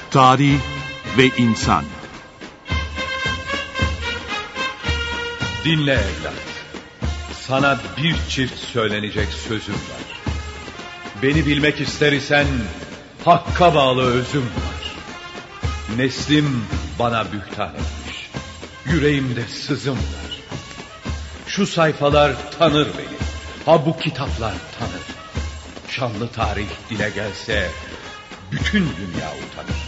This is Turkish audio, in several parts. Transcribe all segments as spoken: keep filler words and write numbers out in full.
Tarih ve insan. Dinle evlat. Sana bir çift söylenecek sözüm var. Beni bilmek ister isen hakka bağlı özüm var. Neslim bana bühtan etmiş. Yüreğimde sızım var. Şu sayfalar tanır beni. Ha bu kitaplar tanır. Şanlı tarih dile gelse bütün dünya utanır.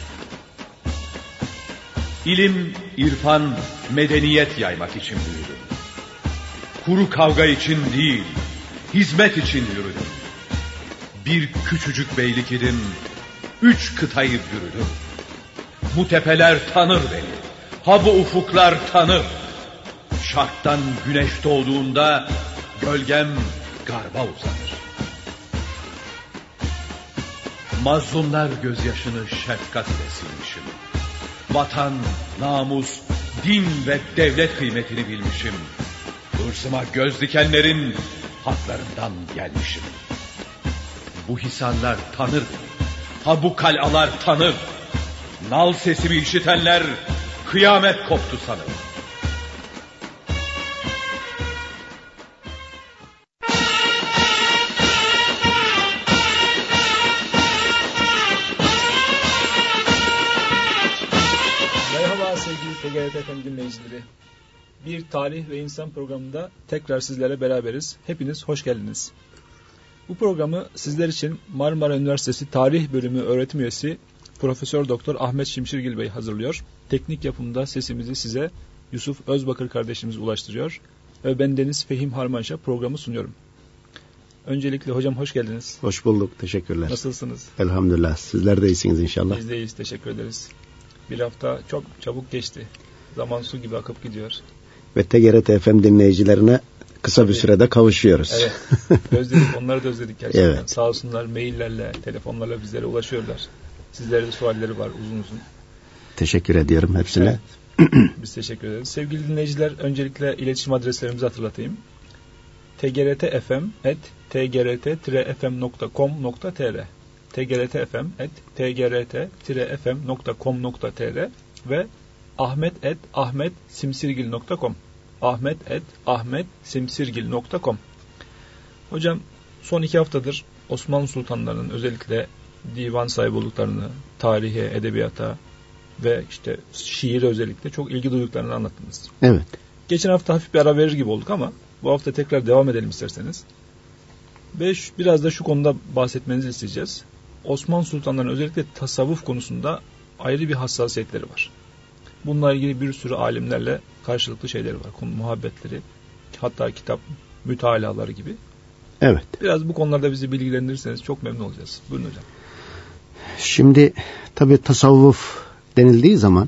İlim, irfan, medeniyet yaymak için büyüdüm. Kuru kavga için değil, hizmet için yürüdüm. Bir küçücük beylik idim, üç kıtayı bürüdüm. Bu tepeler tanır beni, ha bu ufuklar tanır. Şarktan güneş doğduğunda gölgem garba uzanır. Mazlumlar gözyaşını şefkat ile silmişim. Vatan, namus, din ve devlet kıymetini bilmişim. Hırsıma göz dikenlerin haklarından gelmişim. Bu hisanlar tanır beni, ha bu kalalar tanır. Nal sesimi işitenler kıyamet koptu sanır. Sevgili T G R T F M dinleyicileri, bir tarih ve insan programında tekrar sizlerle beraberiz. Hepiniz hoş geldiniz. Bu programı sizler için Marmara Üniversitesi Tarih Bölümü öğretim üyesi Profesör Doktor Ahmet Şimşirgil Bey hazırlıyor. Teknik yapımda sesimizi size Yusuf Özbakır kardeşimiz ulaştırıyor. Ve ben Deniz Fehim Harmanşa programı sunuyorum. Öncelikle hocam hoş geldiniz. Hoş bulduk, teşekkürler. Nasılsınız? Elhamdülillah, sizler de iyisiniz inşallah. Biz de iyiyiz, teşekkür ederiz. Bir hafta çok çabuk geçti. Zaman su gibi akıp gidiyor. Ve T G R T F M dinleyicilerine kısa bir sürede kavuşuyoruz. Evet. Özledik, onları da özledik gerçekten. Evet. Sağ olsunlar maillerle, telefonlarla bizlere ulaşıyorlar. Sizlere de sualleri var uzun uzun. Teşekkür ediyorum hepsine. Evet. Biz teşekkür ederiz. Sevgili dinleyiciler, öncelikle iletişim adreslerimizi hatırlatayım. t g r t f m at t g r t f m nokta com nokta t r t g r t f m at t g r t f m nokta com nokta t r ve ahmet at ahmet simsirgil nokta com ahmet at ahmet simsirgil nokta com. Hocam, son iki haftadır Osmanlı sultanlarının özellikle divan sahibi olduklarını, tarihe, edebiyata ve işte şiire özellikle çok ilgi duyduklarını anlattınız. Evet. Geçen hafta hafif bir ara verir gibi olduk ama bu hafta tekrar devam edelim isterseniz. Ve şu, biraz da şu konuda bahsetmenizi isteyeceğiz. Osmanlı sultanlarının özellikle tasavvuf konusunda ayrı bir hassasiyetleri var. Bununla ilgili bir sürü alimlerle karşılıklı şeyleri var. Konu muhabbetleri, hatta kitap mütalaları gibi. Evet. Biraz bu konularda bizi bilgilendirirseniz çok memnun olacağız. Buyurun hocam. Şimdi tabii tasavvuf denildiği zaman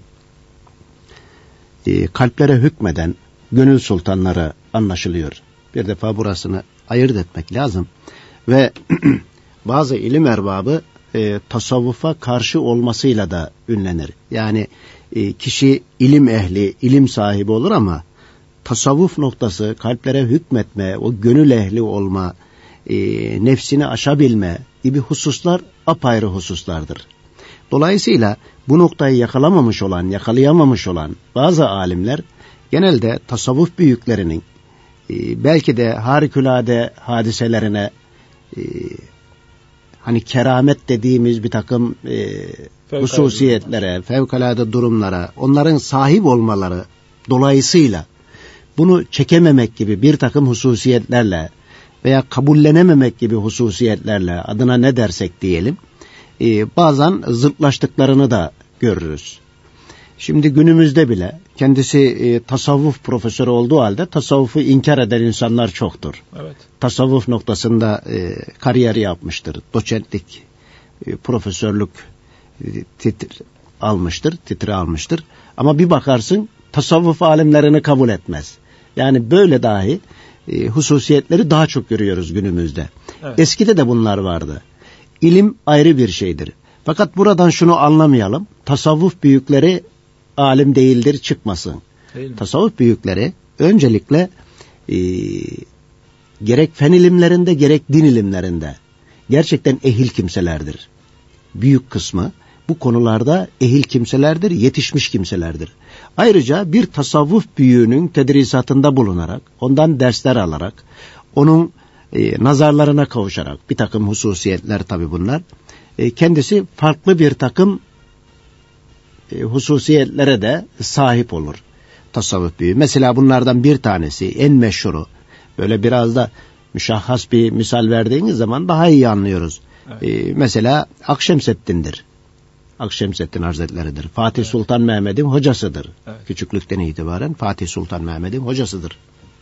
e, kalplere hükmeden gönül sultanları anlaşılıyor. Bir defa burasını ayırt etmek lazım. Ve bazı ilim erbabı e, tasavvufa karşı olmasıyla da ünlenir. Yani e, kişi ilim ehli, ilim sahibi olur ama tasavvuf noktası, kalplere hükmetme, o gönül ehli olma, e, nefsini aşabilme gibi hususlar apayrı hususlardır. Dolayısıyla bu noktayı yakalamamış olan, yakalayamamış olan bazı alimler genelde tasavvuf büyüklerinin e, belki de harikulade hadiselerine, e, hani keramet dediğimiz bir takım e, hususiyetlere, fevkalade durumlara, onların sahip olmaları dolayısıyla bunu çekememek gibi bir takım hususiyetlerle veya kabullenememek gibi hususiyetlerle, adına ne dersek diyelim, e, bazen zıtlaştıklarını da görürüz. Şimdi günümüzde bile kendisi e, tasavvuf profesörü olduğu halde tasavvufu inkar eden insanlar çoktur. Evet. Tasavvuf noktasında e, kariyer yapmıştır. Doçentlik, e, profesörlük e, titir almıştır, titri almıştır. Ama bir bakarsın tasavvuf alimlerini kabul etmez. Yani böyle dahi e, hususiyetleri daha çok görüyoruz günümüzde. Evet. Eskide de bunlar vardı. İlim ayrı bir şeydir. Fakat buradan şunu anlamayalım. Tasavvuf büyükleri alim değildir çıkmasın. Değil Tasavvuf büyükleri öncelikle e, gerek fen ilimlerinde gerek din ilimlerinde gerçekten ehil kimselerdir. Büyük kısmı. Bu bu konularda ehil kimselerdir, yetişmiş kimselerdir. Ayrıca bir tasavvuf büyüğünün tedrisatında bulunarak, ondan dersler alarak, onun e, nazarlarına kavuşarak, bir takım hususiyetler tabii bunlar, e, kendisi farklı bir takım e, hususiyetlere de sahip olur tasavvuf büyüğü. Mesela bunlardan bir tanesi, en meşhuru, böyle biraz da müşahhas bir misal verdiğiniz zaman daha iyi anlıyoruz. Evet. E, mesela Akşemseddin'dir. Akşemseddin Hazretleri'dir. Fatih evet. Sultan Mehmet'in hocasıdır. Evet. Küçüklükten itibaren Fatih Sultan Mehmet'in hocasıdır.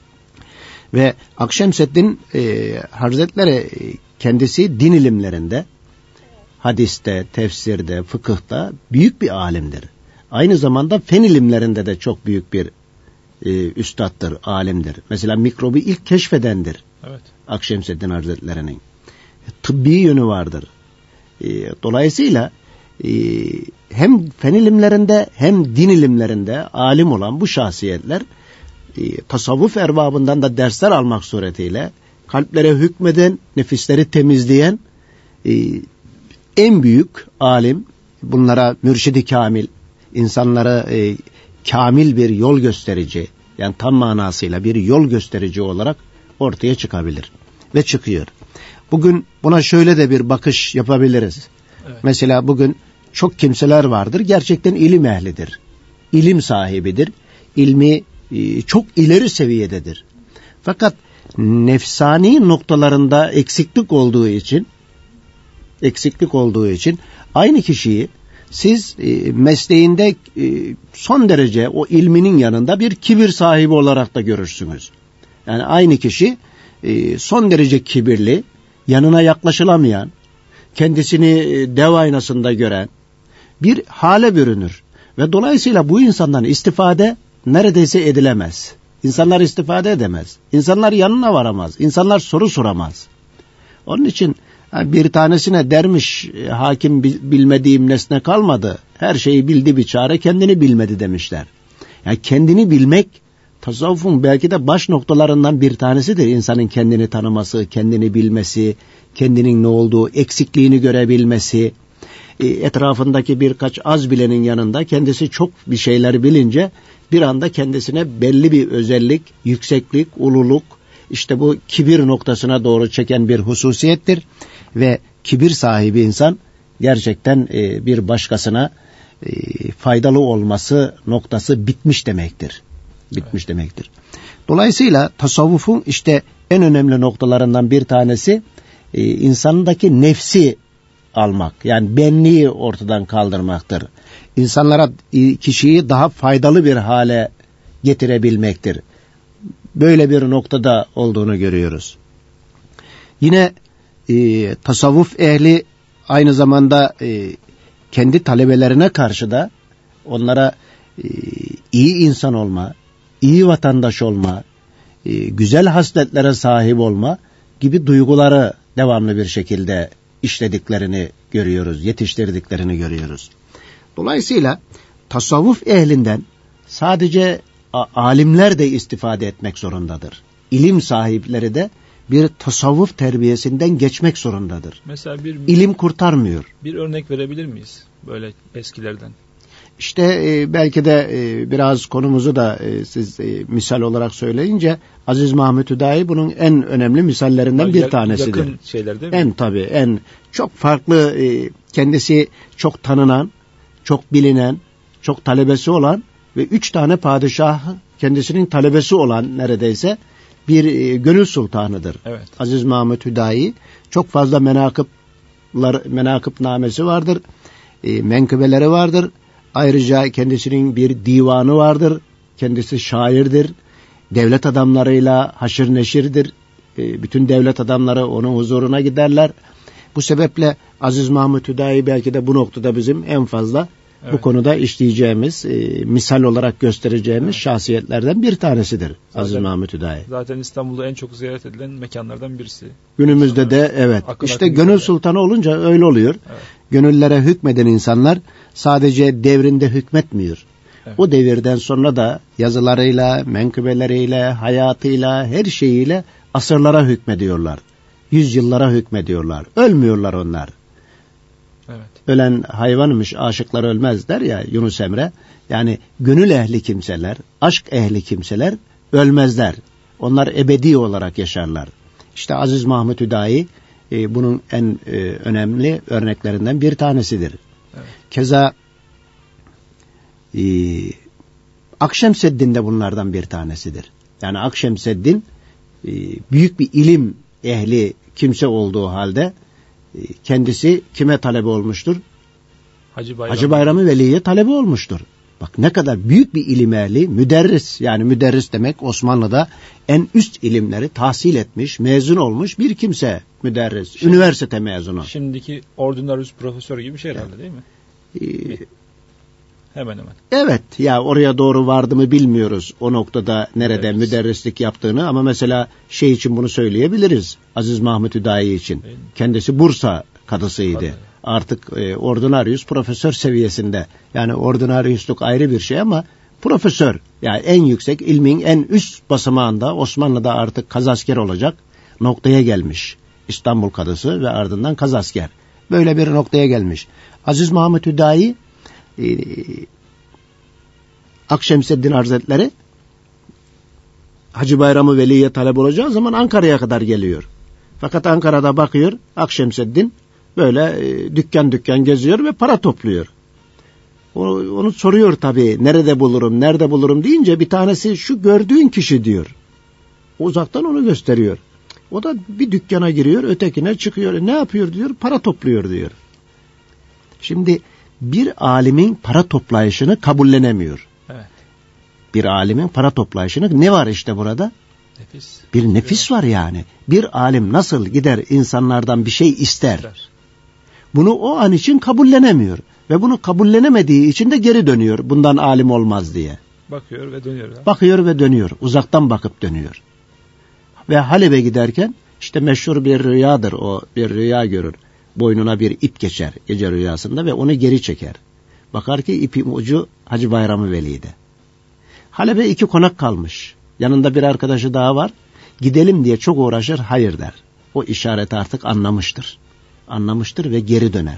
Ve Akşemseddin e, Hazretleri kendisi din ilimlerinde, hadiste, tefsirde, fıkıhta büyük bir alimdir. Aynı zamanda fen ilimlerinde de çok büyük bir e, üstattır, alimdir. Mesela mikrobu ilk keşfedendir. Evet. Akşemseddin Hazretleri'nin. Tıbbi yönü vardır. E, dolayısıyla e, hem fen ilimlerinde hem din ilimlerinde alim olan bu şahsiyetler e, tasavvuf erbabından da dersler almak suretiyle kalplere hükmeden, nefisleri temizleyen e, en büyük alim, bunlara mürşidi kamil, insanlara e, kamil bir yol gösterici, yani tam manasıyla bir yol gösterici olarak ortaya çıkabilir ve çıkıyor. Bugün buna şöyle de bir bakış yapabiliriz. Evet. Mesela bugün çok kimseler vardır, gerçekten ilim ehlidir, ilim sahibidir, ilmi e, çok ileri seviyededir. Fakat nefsani noktalarında eksiklik olduğu için, eksiklik olduğu için aynı kişiyi siz e, mesleğinde e, son derece o ilminin yanında bir kibir sahibi olarak da görürsünüz. Yani aynı kişi e, son derece kibirli, yanına yaklaşılamayan, kendisini e, dev aynasında gören bir hale bürünür. Ve dolayısıyla bu insandan istifade neredeyse edilemez. İnsanlar istifade edemez. İnsanlar yanına varamaz. İnsanlar soru soramaz. Onun için bir tanesine dermiş, hakim bilmediğim nesne kalmadı, her şeyi bildi bir çare, kendini bilmedi demişler. Yani kendini bilmek tasavvufun belki de baş noktalarından bir tanesidir. İnsanın kendini tanıması, kendini bilmesi, kendinin ne olduğu, eksikliğini görebilmesi, etrafındaki birkaç az bilenin yanında kendisi çok bir şeyler bilince bir anda kendisine belli bir özellik, yükseklik, ululuk, işte bu kibir noktasına doğru çeken bir hususiyettir. Ve kibir sahibi insan gerçekten e, bir başkasına e, faydalı olması noktası bitmiş demektir. Bitmiş evet. demektir. Dolayısıyla tasavvufun işte en önemli noktalarından bir tanesi e, insandaki nefsi almak. Yani benliği ortadan kaldırmaktır. İnsanlara, kişiyi daha faydalı bir hale getirebilmektir. Böyle bir noktada olduğunu görüyoruz. Yine e, tasavvuf ehli aynı zamanda e, kendi talebelerine karşı da onlara e, iyi insan olma, iyi vatandaş olma, e, güzel hasletlere sahip olma gibi duyguları devamlı bir şekilde işlediklerini görüyoruz, yetiştirdiklerini görüyoruz. Dolayısıyla tasavvuf ehlinden sadece alimler de istifade etmek zorundadır. İlim sahipleri de bir tasavvuf terbiyesinden geçmek zorundadır. Mesela bir ilim kurtarmıyor. Bir örnek verebilir miyiz böyle eskilerden? İşte e, belki de e, biraz konumuzu da e, siz e, misal olarak söyleyince Aziz Mahmud Hüdayi bunun en önemli misallerinden ya, bir tanesidir. Yakın şeyler değil mi? En tabii en çok farklı e, kendisi çok tanınan, çok bilinen, çok talebesi olan ve üç tane padişah kendisinin talebesi olan neredeyse bir e, gönül sultanıdır. Evet. Aziz Mahmud Hüdayi çok fazla menakıplar, menakıpnamesi vardır, e, menkıbeleri vardır. Ayrıca kendisinin bir divanı vardır. Kendisi şairdir. Devlet adamlarıyla haşır neşirdir. E, bütün devlet adamları onun huzuruna giderler. Bu sebeple Aziz Mahmud Hüdayi belki de bu noktada bizim en fazla evet. bu konuda işleyeceğimiz, e, misal olarak göstereceğimiz evet. şahsiyetlerden bir tanesidir. Zaten, Aziz Mahmud Hüdayi. Zaten İstanbul'da en çok ziyaret edilen mekanlardan birisi. Günümüzde İnsanlar, de evet. Akın işte akın gönül sultanı olunca öyle oluyor. Evet. Gönüllere hükmeden insanlar sadece devrinde hükmetmiyor. Evet. O devirden sonra da yazılarıyla, menkıbeleriyle, hayatıyla, her şeyiyle asırlara hükmediyorlar. Yüzyıllara hükmediyorlar. Ölmüyorlar onlar. Evet. ölen hayvanmış, aşıklar ölmez der ya Yunus Emre. Yani gönül ehli kimseler, aşk ehli kimseler ölmezler. Onlar ebedi olarak yaşarlar. İşte Aziz Mahmud Hüdayi e, bunun en e, önemli örneklerinden bir tanesidir. Evet. Keza e, Akşemseddin de bunlardan bir tanesidir. Yani Akşemseddin e, büyük bir ilim ehli kimse olduğu halde e, kendisi kime talebe olmuştur? Hacı Bayram. Hacı Bayram-ı Veli'ye talebe olmuştur. Bak ne kadar büyük bir ilim ehli, müderris, yani müderris demek Osmanlı'da en üst ilimleri tahsil etmiş, mezun olmuş bir kimse müderris, şimdi, üniversite mezunu. Şimdiki ordinarius profesör gibi bir şey herhalde değil mi? Ee, hemen hemen. Evet, ya oraya doğru vardı mı bilmiyoruz o noktada nerede evet. müderrislik yaptığını, ama mesela şey için bunu söyleyebiliriz, Aziz Mahmud Hüdayi için. Kendisi Bursa kadısıydı. Tabii. Artık e, ordinarius profesör seviyesinde. Yani ordinariusluk ayrı bir şey ama profesör, yani en yüksek ilmin en üst basamağında Osmanlı'da artık kazasker olacak noktaya gelmiş. İstanbul kadısı ve ardından kazasker. Böyle bir noktaya gelmiş. Aziz Mahmud Hüdayi e, Akşemseddin Hazretleri Hacı Bayram-ı Veli'ye talep olacağı zaman Ankara'ya kadar geliyor. Fakat Ankara'da bakıyor Akşemseddin böyle e, dükkan dükkan geziyor ve para topluyor. O, onu soruyor tabii, nerede bulurum, nerede bulurum deyince bir tanesi şu gördüğün kişi diyor. Uzaktan onu gösteriyor. O da bir dükkana giriyor, ötekine çıkıyor. Ne yapıyor diyor, para topluyor diyor. Şimdi bir alimin para toplayışını kabullenemiyor. Evet. Bir alimin para toplayışını, ne var işte burada? Nefis. Bir nefis var yani. Bir alim nasıl gider insanlardan bir şey ister? ister. Bunu o an için kabullenemiyor. Ve bunu kabullenemediği için de geri dönüyor. Bundan alim olmaz diye. Bakıyor ve dönüyor. Ha? Bakıyor ve dönüyor. Uzaktan bakıp dönüyor. Ve Halep'e giderken işte meşhur bir rüyadır o. Bir rüya görür. Boynuna bir ip geçer gece rüyasında ve onu geri çeker. Bakar ki ipin ucu Hacı Bayram-ı Veli'de. Halep'e iki konak kalmış. Yanında bir arkadaşı daha var. Gidelim diye çok uğraşır, hayır der. O işareti artık anlamıştır. Anlamıştır ve geri döner.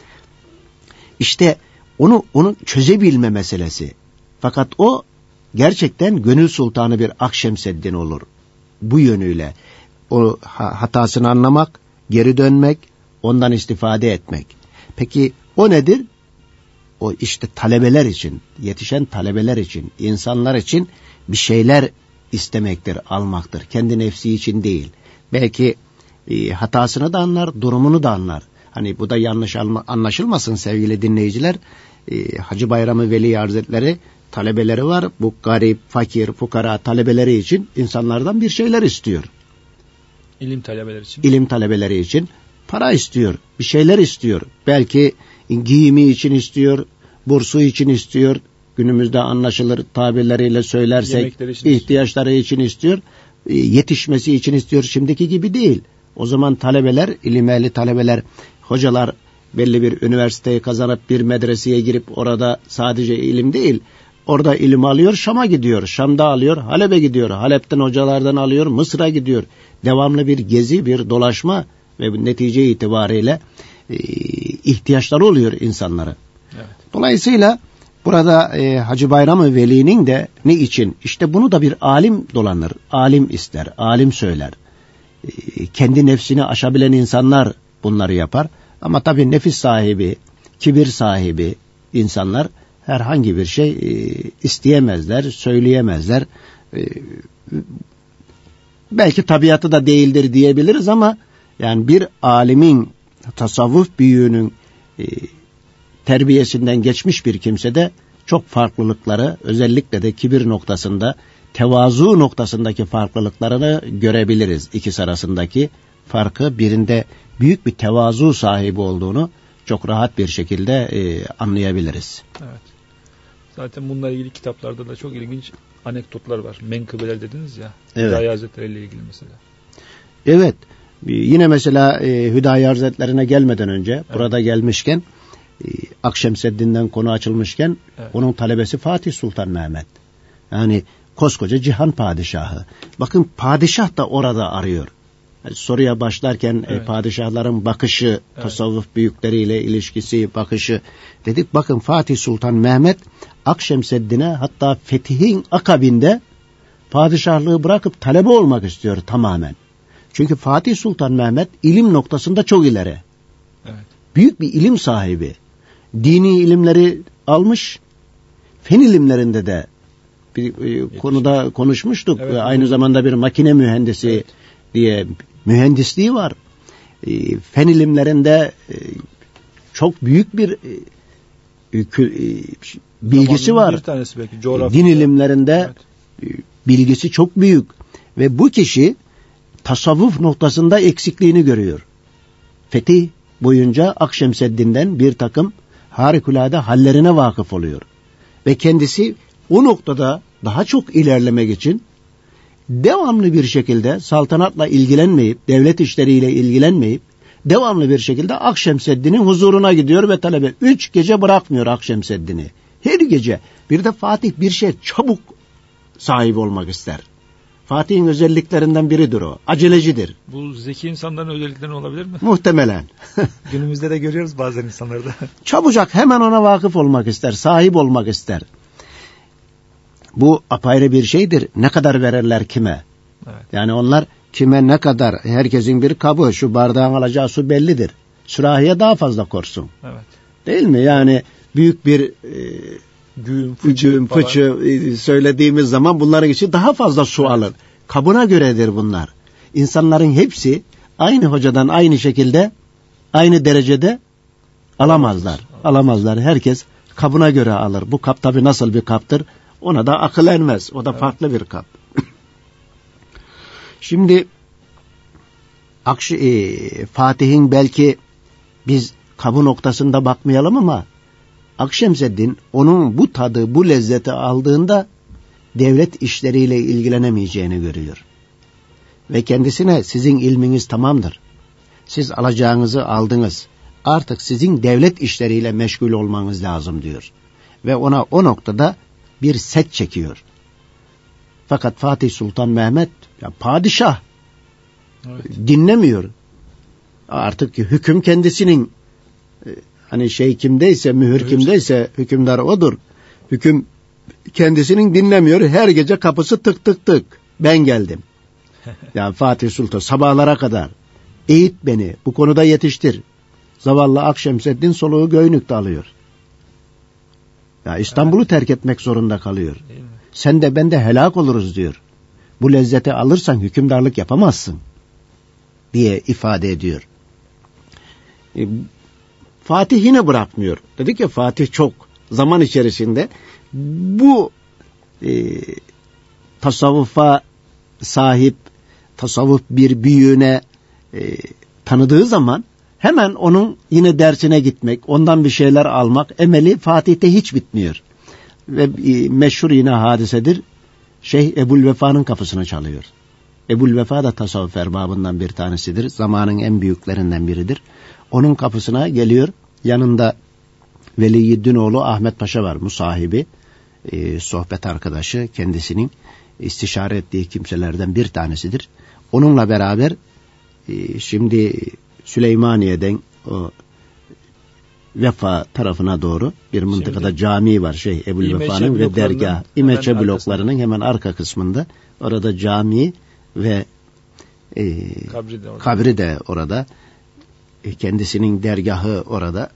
İşte onu onu çözebilme meselesi. Fakat o gerçekten gönül sultanı bir Akşemseddin olur. Bu yönüyle o hatasını anlamak, geri dönmek, ondan istifade etmek. Peki o nedir? O işte talebeler için, yetişen talebeler için, insanlar için bir şeyler istemektir, almaktır. Kendi nefsi için değil. Belki e, hatasını da anlar, durumunu da anlar. Hani bu da yanlış anlaşılmasın sevgili dinleyiciler. E, Hacı Bayram-ı Veli Hazretleri talebeleri var. Bu garip, fakir, fukara talebeleri için insanlardan bir şeyler istiyor. İlim talebeleri için. İlim talebeleri için para istiyor, bir şeyler istiyor. Belki giyimi için istiyor, bursu için istiyor. Günümüzde anlaşılır tabirleriyle söylersek için ihtiyaçları istiyor. için istiyor. E, yetişmesi için istiyor. Şimdiki gibi değil. O zaman talebeler, ilim ehli talebeler, hocalar belli bir üniversiteyi kazanıp bir medreseye girip orada sadece ilim değil, orada ilim alıyor, Şam'a gidiyor, Şam'da alıyor, Halep'e gidiyor, Halep'ten hocalardan alıyor, Mısır'a gidiyor. Devamlı bir gezi, bir dolaşma ve netice itibariyle e, ihtiyaçları oluyor insanlara. Evet. Dolayısıyla burada e, Hacı Bayram-ı Veli'nin de ne için? İşte bunu da bir alim dolanır, alim ister, alim söyler. E, kendi nefsini aşabilen insanlar bunları yapar. Ama tabii nefis sahibi, kibir sahibi insanlar herhangi bir şey e, isteyemezler, söyleyemezler. E, belki tabiatı da değildir diyebiliriz ama yani bir alimin, tasavvuf büyüğünün e, terbiyesinden geçmiş bir kimsede çok farklılıkları, özellikle de kibir noktasında, tevazu noktasındaki farklılıklarını görebiliriz. İkisi arasındaki farkı, birinde büyük bir tevazu sahibi olduğunu çok rahat bir şekilde e, anlayabiliriz. Evet. Zaten bununla ilgili kitaplarda da çok ilginç anekdotlar var. Menkıbeler dediniz ya. Evet. Hüdayi Hazretleri ile ilgili mesela. Evet. Yine mesela e, Hüdayi Hazretlerine gelmeden önce, evet, burada gelmişken e, Akşemseddin'den konu açılmışken, evet, onun talebesi Fatih Sultan Mehmet. Yani koskoca cihan padişahı. Bakın padişah da orada arıyor. soruya başlarken evet. e, padişahların bakışı, evet. tasavvuf büyükleriyle ilişkisi, bakışı dedik. Bakın Fatih Sultan Mehmet Akşemseddin'e hatta fetihin akabinde padişahlığı bırakıp talebe olmak istiyor tamamen. Çünkü Fatih Sultan Mehmet ilim noktasında çok ileri. Evet. Büyük bir ilim sahibi. Dini ilimleri almış, fen ilimlerinde de bir e, konuda konuşmuştuk. Evet, aynı evet. zamanda bir makine mühendisi evet. diye mühendisliği var. E, fen ilimlerinde e, çok büyük bir e, e, bilgisi Zamanın var. Bir tanesi belki coğrafya. Din ilimlerinde evet. e, bilgisi çok büyük ve bu kişi tasavvuf noktasında eksikliğini görüyor. Fetih boyunca Akşemseddin'den bir takım harikulade hallerine vakıf oluyor. Ve kendisi o noktada daha çok ilerlemek için devamlı bir şekilde saltanatla ilgilenmeyip, devlet işleriyle ilgilenmeyip, devamlı bir şekilde Akşemseddin'in huzuruna gidiyor ve talebe. Üç gece bırakmıyor Akşemseddin'i. Her gece. Bir de Fatih bir şey çabuk sahip olmak ister. Fatih'in özelliklerinden biridir o. Acelecidir. Bu zeki insanların özellikleri olabilir mi? Muhtemelen. Günümüzde de görüyoruz bazen insanlarda. Çabucak hemen ona vakıf olmak ister, sahip olmak ister. Bu apayrı bir şeydir. Ne kadar verirler kime? Evet. Yani onlar kime ne kadar, herkesin bir kabı, şu bardağın alacağı su bellidir. Sürahiye daha fazla korsun. Evet. Değil mi? Yani büyük bir e, güğüm, fıçı, fıçı e, söylediğimiz zaman bunların için daha fazla su evet. alır. Kabına göredir bunlar. İnsanların hepsi aynı hocadan aynı şekilde, aynı derecede alamazlar. Evet. Alamazlar. Herkes kabına göre alır. Bu kap tabii nasıl bir kaptır? Ona da akıl ermez. O da evet. farklı bir kap. Şimdi Akş e, Fatih'in belki biz kabı noktasında bakmayalım ama Akşemseddin onun bu tadı, bu lezzeti aldığında devlet işleriyle ilgilenemeyeceğini görüyor. Ve kendisine sizin ilminiz tamamdır. Siz alacağınızı aldınız. Artık sizin devlet işleriyle meşgul olmanız lazım diyor. Ve ona o noktada bir set çekiyor. Fakat Fatih Sultan Mehmet ya padişah evet. dinlemiyor. Artık hüküm kendisinin hani şey kimdeyse, mühür evet. kimdeyse hükümdar odur. Hüküm kendisinin dinlemiyor. Her gece kapısı tık tık tık. Ben geldim. Ya Fatih Sultan sabahlara kadar eğit beni, bu konuda yetiştir. Zavallı Akşemseddin soluğu Göynük'te alıyor. Ya İstanbul'u evet. terk etmek zorunda kalıyor. Sen de ben de helak oluruz diyor. Bu lezzeti alırsan hükümdarlık yapamazsın diye ifade ediyor. E, Fatih yine bırakmıyor. Dedik ya Fatih çok zaman içerisinde bu e, tasavvufa sahip, tasavvuf bir büyüğüne e, tanıdığı zaman hemen onun yine dersine gitmek, ondan bir şeyler almak emeli Fatih'te hiç bitmiyor. Ve e, meşhur yine hadisedir. Şeyh Ebu'l-Vefa'nın kapısını çalıyor. Ebu'l-Vefa da tasavvuf erbabından bir tanesidir. Zamanın en büyüklerinden biridir. Onun kapısına geliyor. Yanında Veliyiddinoğlu Ahmet Paşa var, musahibi, e, sohbet arkadaşı, kendisinin istişare ettiği kimselerden bir tanesidir. Onunla beraber e, şimdi Süleymaniye'den o Vefa tarafına doğru bir mıntıkada şimdi, cami var şey Ebu'l-Vefa'nın ve dergah. İmeçe bloklarının hemen arka kısmında. Orada cami ve e, kabri, de kabri de orada. E, kendisinin dergahı orada.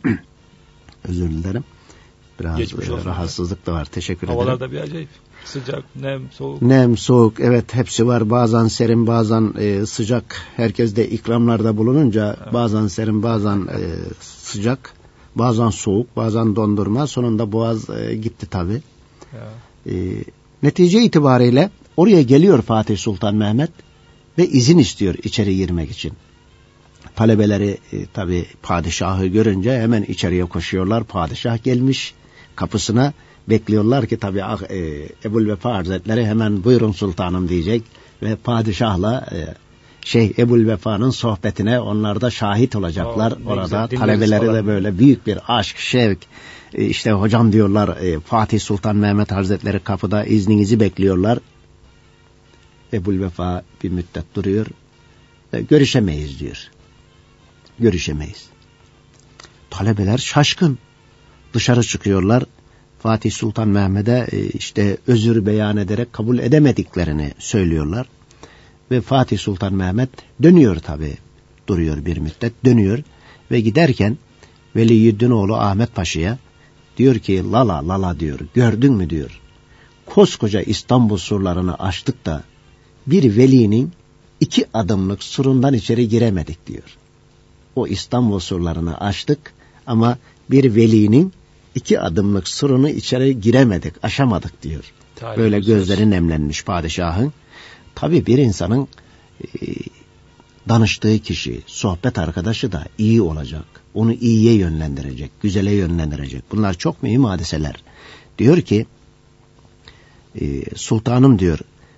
Özür dilerim. Biraz e, rahatsızlık da var. Teşekkür Havalar ederim. Havalar da bir acayip. Sıcak, nem, soğuk. Nem, soğuk. Evet hepsi var. Bazen serin, bazen e, sıcak. Herkes de ikramlarda bulununca evet. bazen serin, bazen e, sıcak. Bazen soğuk, bazen dondurma. Sonunda boğaz e, gitti tabii. E, netice itibariyle oraya geliyor Fatih Sultan Mehmet ve izin istiyor içeri girmek için. Talebeleri e, tabii padişahı görünce hemen içeriye koşuyorlar. Padişah gelmiş kapısına. Bekliyorlar ki tabii e, Ebu'l-Vefa Hazretleri hemen buyurun sultanım diyecek ve padişahla e, Şeyh Ebu'l-Vefa'nın sohbetine onlar da şahit olacaklar. Oh, orada talebeleri de böyle büyük bir aşk, şevk, e, işte hocam diyorlar e, Fatih Sultan Mehmet Hazretleri kapıda izninizi bekliyorlar. Ebu'l-Vefa bir müddet duruyor. e, görüşemeyiz diyor. Görüşemeyiz. Talebeler şaşkın. Dışarı çıkıyorlar. Fatih Sultan Mehmet'e e, işte özür beyan ederek kabul edemediklerini söylüyorlar. Ve Fatih Sultan Mehmet dönüyor tabii. Duruyor bir müddet, dönüyor ve giderken Veliyüddinoğlu Ahmet Paşa'ya diyor ki lala lala diyor, gördün mü diyor. Koskoca İstanbul surlarını açtık da bir velinin iki adımlık surundan içeri giremedik diyor. O İstanbul surlarını açtık ama bir velinin iki adımlık surunu içeri giremedik, aşamadık diyor. Tarih Böyle gözleri nemlenmiş padişahın. Tabii bir insanın e, danıştığı kişi, sohbet arkadaşı da iyi olacak. Onu iyiye yönlendirecek, güzele yönlendirecek. Bunlar çok mühim hadiseler. Diyor ki, e, sultanım diyor,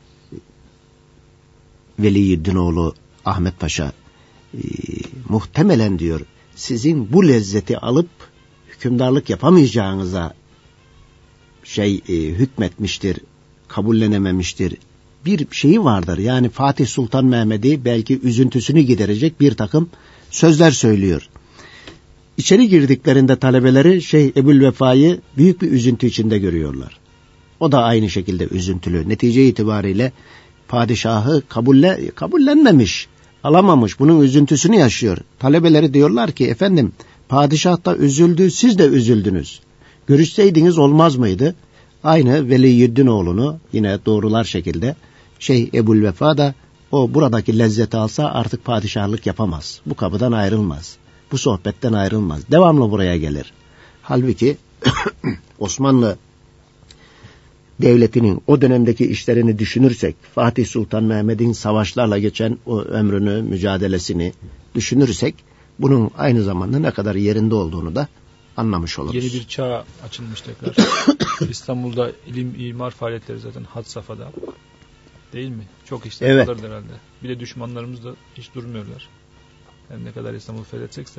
Veliyüddinoğlu Ahmet Paşa, e, muhtemelen diyor, sizin bu lezzeti alıp hükümdarlık yapamayacağınıza şey e, hükmetmiştir, kabullenememiştir. Bir şeyi vardır. Yani Fatih Sultan Mehmet'i belki üzüntüsünü giderecek bir takım sözler söylüyor. İçeri girdiklerinde talebeleri şey Ebu'l-Vefa'yı büyük bir üzüntü içinde görüyorlar. O da aynı şekilde üzüntülü. Netice itibariyle padişahı kabulle, kabullenmemiş, alamamış. Bunun üzüntüsünü yaşıyor. Talebeleri diyorlar ki efendim padişah da üzüldü, siz de üzüldünüz. Görüşseydiniz olmaz mıydı? Aynı Veliyüddinoğlu'nu yine doğrular şekilde şey Ebu'l-Vefa da o buradaki lezzeti alsa artık padişahlık yapamaz. Bu kapıdan ayrılmaz. Bu sohbetten ayrılmaz. Devamlı buraya gelir. Halbuki Osmanlı devletinin o dönemdeki işlerini düşünürsek, Fatih Sultan Mehmet'in savaşlarla geçen o ömrünü, mücadelesini düşünürsek, bunun aynı zamanda ne kadar yerinde olduğunu da anlamış oluruz. Yeni bir çağ açılmış tekrar. İstanbul'da ilim, imar faaliyetleri zaten had safhada. Değil mi? Çok işler evet. kalırdı herhalde. Bir de düşmanlarımız da hiç durmuyorlar. Yani ne kadar İstanbul'u fethetsekse.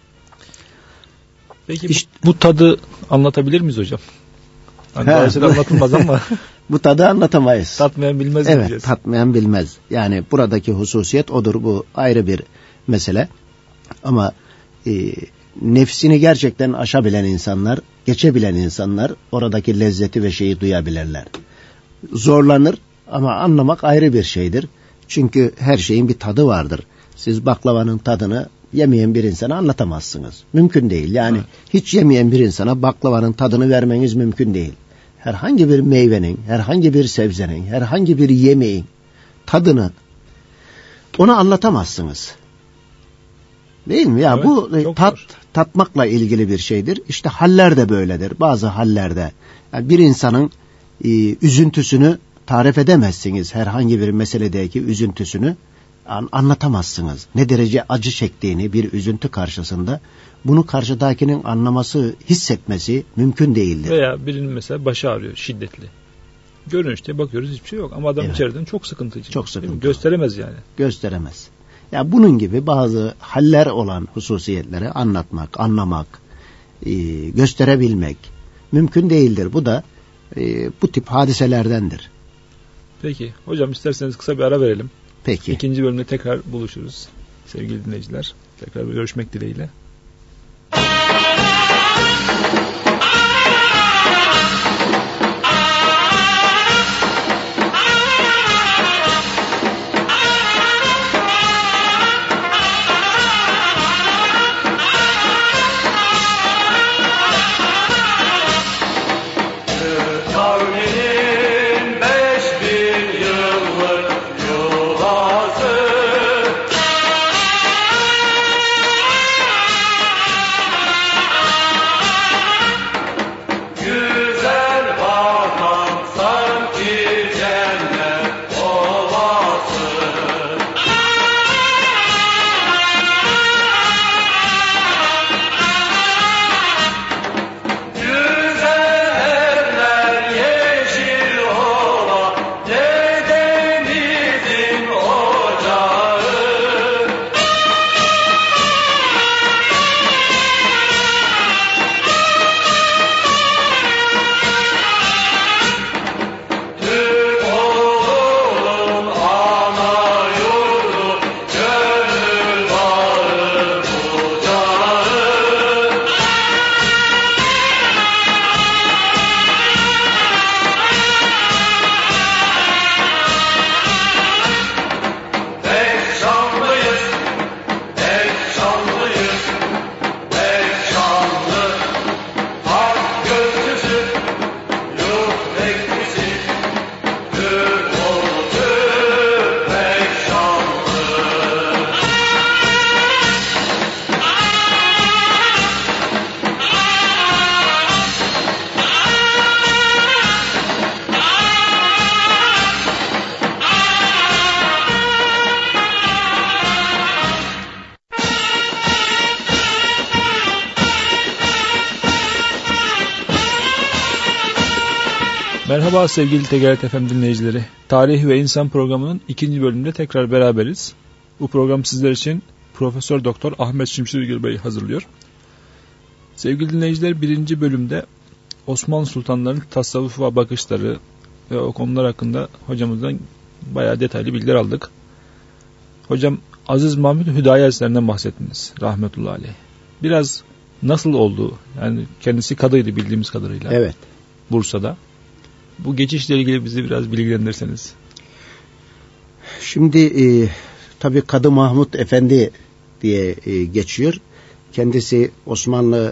Peki işte, bu, bu tadı anlatabilir miyiz hocam? Hani bazı anlatılmaz ama. Bu tadı anlatamayız. Tatmayan bilmez evet, diyeceğiz. Tatmayan bilmez. Yani buradaki hususiyet odur. Bu ayrı bir mesele. Ama e, nefsini gerçekten aşabilen insanlar, geçebilen insanlar oradaki lezzeti ve şeyi duyabilirler. Zorlanır ama anlamak ayrı bir şeydir. Çünkü her şeyin bir tadı vardır. Siz baklavanın tadını yemeyen bir insana anlatamazsınız. Mümkün değil. Yani evet. hiç yemeyen bir insana baklavanın tadını vermeniz mümkün değil. Herhangi bir meyvenin, herhangi bir sebzenin, herhangi bir yemeğin tadını ona anlatamazsınız. Değil mi? Ya evet, bu tat var. tatmakla ilgili bir şeydir. İşte haller de böyledir. Bazı hallerde yani bir insanın e, üzüntüsünü tarif edemezsiniz. Herhangi bir meseledeki üzüntüsünü an, anlatamazsınız. Ne derece acı çektiğini bir üzüntü karşısında bunu karşıdakinin anlaması, hissetmesi mümkün değildir. Veya birinin mesela başı ağrıyor şiddetli. Görünüşte bakıyoruz hiçbir şey yok ama adam evet. içeriden çok sıkıntı için. Çok sıkıntı. Gösteremez yani. Gösteremez. Ya bunun gibi bazı haller olan hususiyetleri anlatmak, anlamak, e, gösterebilmek mümkün değildir. Bu da e, bu tip hadiselerdendir. Peki. Hocam isterseniz kısa bir ara verelim. Peki. İkinci bölümde tekrar buluşuruz. Sevgili dinleyiciler. Tekrar görüşmek dileğiyle. Merhaba sevgili T G R T F M dinleyicileri. Tarih ve İnsan programının ikinci bölümünde tekrar beraberiz. Bu program sizler için Profesör Doktor Ahmet Şimşirgil Bey hazırlıyor. Sevgili dinleyiciler, birinci bölümde Osmanlı sultanlarının tasavvuf ve bakışları ve o konular hakkında hocamızdan bayağı detaylı bilgiler aldık. Hocam, Aziz Mahmud Hüdayi eserlerinden bahsettiniz rahmetullahi aleyh. Biraz nasıl oldu? Yani kendisi kadıydı bildiğimiz kadarıyla. Evet. Bursa'da. Bu geçişle ilgili bizi biraz bilgilendirirseniz. Şimdi e, tabii Kadı Mahmud Efendi diye e, geçiyor. Kendisi Osmanlı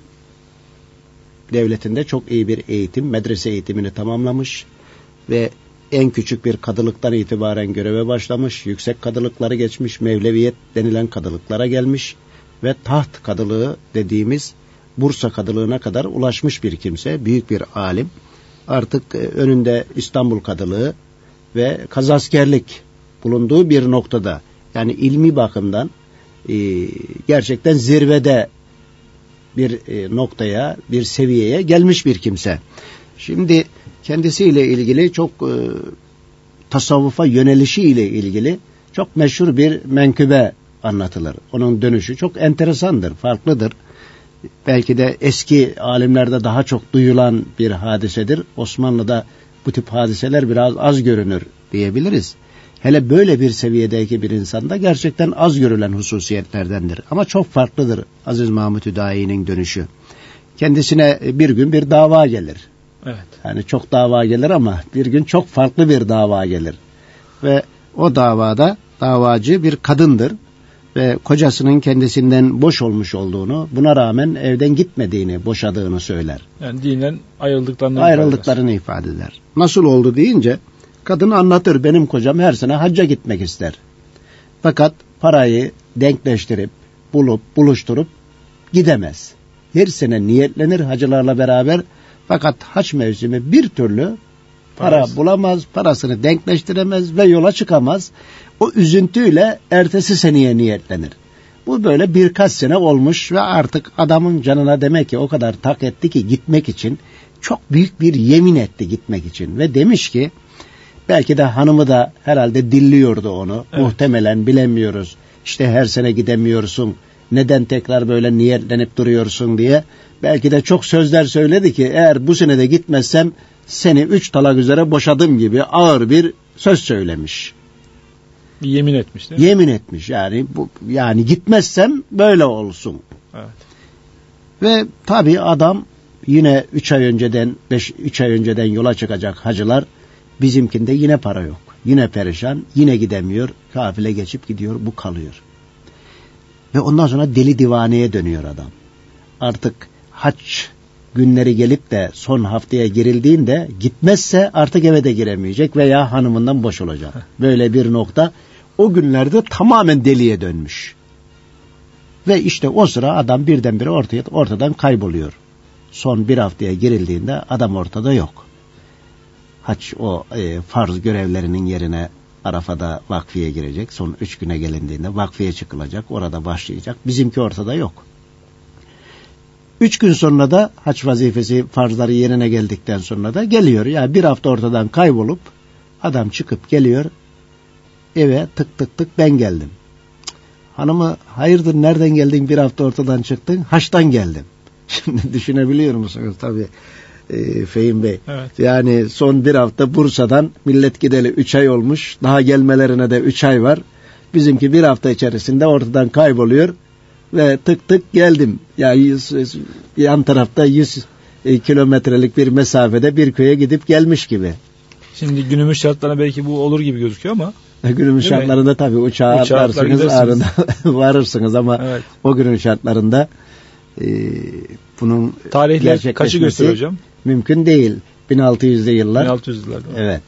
Devleti'nde çok iyi bir eğitim, medrese eğitimini tamamlamış ve en küçük bir kadılıktan itibaren göreve başlamış, yüksek kadılıkları geçmiş, Mevleviyet denilen kadılıklara gelmiş ve taht kadılığı dediğimiz Bursa kadılığına kadar ulaşmış bir kimse, büyük bir alim. Artık önünde İstanbul kadılığı ve kazaskerlik bulunduğu bir noktada, yani ilmi bakımdan e, gerçekten zirvede bir e, noktaya, bir seviyeye gelmiş bir kimse. Şimdi kendisiyle ilgili çok e, tasavvufa yönelişiyle ilgili çok meşhur bir menkıbe anlatılır. Onun dönüşü çok enteresandır, farklıdır. Belki de eski alimlerde daha çok duyulan bir hadisedir. Osmanlı'da bu tip hadiseler biraz az görünür diyebiliriz. Hele böyle bir seviyedeki bir insanda gerçekten az görülen hususiyetlerdendir. Ama çok farklıdır Aziz Mahmud Hüdayi'nin dönüşü. Kendisine bir gün bir dava gelir. Evet. Yani çok dava gelir ama bir gün çok farklı bir dava gelir. Ve o davada davacı bir kadındır. Ve kocasının kendisinden boş olmuş olduğunu, buna rağmen evden gitmediğini, boşadığını söyler. Yani dinen ayrıldıklarını, ayrıldıklarını ifade eder. Nasıl oldu deyince, kadın anlatır, benim kocam her sene hacca gitmek ister. Fakat parayı denkleştirip, bulup, buluşturup gidemez. Her sene niyetlenir hacılarla beraber, fakat hac mevsimi bir türlü para Parası. bulamaz, parasını denkleştiremez ve yola çıkamaz. O üzüntüyle ertesi seneye niyetlenir. Bu böyle birkaç sene olmuş ve artık adamın canına demek ki o kadar tak etti ki gitmek için, çok büyük bir yemin etti gitmek için ve demiş ki, belki de hanımı da herhalde dilliyordu onu, evet. Muhtemelen bilemiyoruz. İşte her sene gidemiyorsun, neden tekrar böyle niyetlenip duruyorsun diye. Belki de çok sözler söyledi ki, eğer bu sene de gitmezsem seni üç talak üzere boşadım gibi ağır bir söz söylemiş. Bir yemin etmiş değil mi? Yemin etmiş yani bu, yani gitmezsem böyle olsun. Evet. Ve tabii adam yine üç ay önceden beş üç ay önceden yola çıkacak hacılar, bizimkinde yine para yok. Yine perişan, yine gidemiyor. Kafile geçip gidiyor, bu kalıyor. Ve ondan sonra deli divaneye dönüyor adam. Artık hac günleri gelip de son haftaya girildiğinde gitmezse artık eve de giremeyecek veya hanımından boş olacak. Böyle bir nokta. O günlerde tamamen deliye dönmüş. Ve işte o sıra adam birdenbire ortaya, ortadan kayboluyor. Son bir haftaya girildiğinde adam ortada yok. Hac o e, farz görevlerinin yerine Arafat'a vakfiye girecek. Son üç güne gelindiğinde vakfiye çıkılacak. Orada başlayacak. Bizimki ortada yok. Üç gün sonra da hac vazifesi, farzları yerine geldikten sonra da geliyor. Yani bir hafta ortadan kaybolup adam çıkıp geliyor. Eve tık tık tık ben geldim. Hanımı hayırdır nereden geldin, bir hafta ortadan çıktın? Haçtan geldim. Şimdi düşünebiliyor musunuz tabii e, Fehim Bey? Evet. Yani son bir hafta Bursa'dan millet gideli üç ay olmuş. Daha gelmelerine de üç ay var. Bizimki bir hafta içerisinde ortadan kayboluyor. Ve tık tık geldim. Yani yan tarafta yüz kilometrelik bir mesafede bir köye gidip gelmiş gibi. Şimdi günümüz şartlarına belki bu olur gibi gözüküyor ama. Günümüz şartlarında tabii uçağa atlarsınız, arada varırsınız ama evet. O günün şartlarında e, bunun tarihler kaçı gösteriyor hocam? Mümkün değil. bin altı yüzlü yıllar. bin altı yüzlerde. Evet.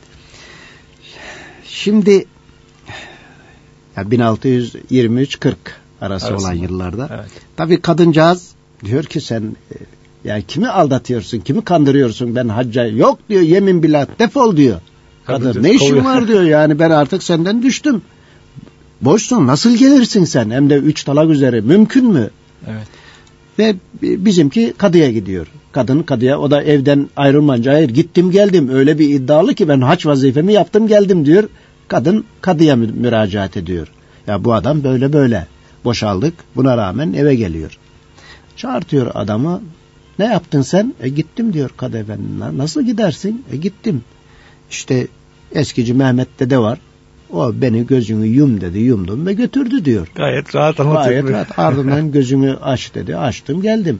Şimdi ya bin altı yüz yirmi üç kırk arası Arasında. olan yıllarda. Evet. Tabii kadıncağız diyor ki sen e, yani kimi aldatıyorsun, kimi kandırıyorsun, ben hacca yok diyor, yemin billah defol diyor. Kadın ne işin var diyor, yani ben artık senden düştüm. Boşsun, nasıl gelirsin sen, hem de üç talak üzere, mümkün mü? Evet. Ve bizimki kadıya gidiyor. Kadın kadıya, o da evden ayrılmayınca hayır gittim geldim, öyle bir iddialı ki ben hac vazifemi yaptım geldim diyor. Kadın kadıya mü- müracaat ediyor. Ya bu adam böyle böyle boşaldık, buna rağmen eve geliyor. Çağırtıyor adamı. Ne yaptın sen? E gittim diyor kadı efendine. Nasıl gidersin? E gittim. İşte eskici Mehmet dede var. O beni gözünü yum dedi, yumdum ve götürdü diyor. Gayet rahat anlatıyor. Gayet rahat. Ardından gözünü aç dedi. Açtım geldim.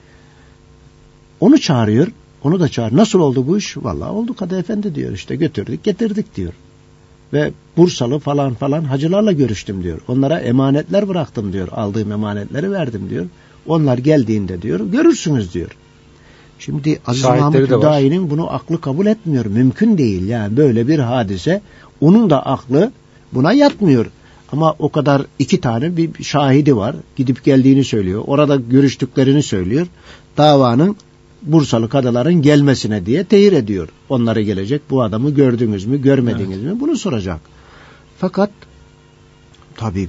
Onu çağırıyor. Onu da çağır. Nasıl oldu bu iş? Vallahi oldu kadı efendi diyor. İşte götürdük getirdik diyor. Ve Bursalı falan falan hacılarla görüştüm diyor. Onlara emanetler bıraktım diyor. Aldığım emanetleri verdim diyor. Onlar geldiğinde diyor görürsünüz diyor. Şimdi Aziz Mahmut Hüdayi'nin bunu aklı kabul etmiyor. Mümkün değil yani böyle bir hadise. Onun da aklı buna yatmıyor. Ama o kadar iki tane bir şahidi var. Gidip geldiğini söylüyor. Orada görüştüklerini söylüyor. Davanın Bursalı kadıların gelmesine diye teyir ediyor. Onlara gelecek. Bu adamı gördünüz mü, görmediniz evet. mi? Bunu soracak. Fakat tabii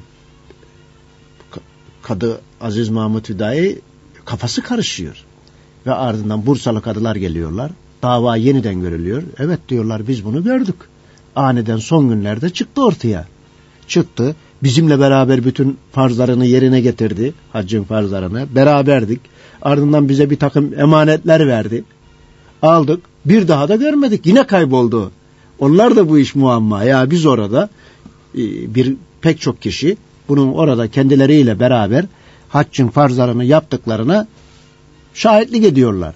Kadı Aziz Mahmut Hüdayi kafası karışıyor. Ve ardından Bursalı kadılar geliyorlar. Dava yeniden görülüyor. Evet diyorlar biz bunu gördük. Aniden son günlerde çıktı ortaya. Çıktı. Bizimle beraber bütün farzlarını yerine getirdi. Haccın farzlarını. Beraberdik. Ardından bize bir takım emanetler verdi. Aldık. Bir daha da görmedik. Yine kayboldu. Onlar da bu iş muamma. Ya biz orada bir pek çok kişi bunun orada kendileriyle beraber haccın farzlarını yaptıklarına şahitlik ediyorlar.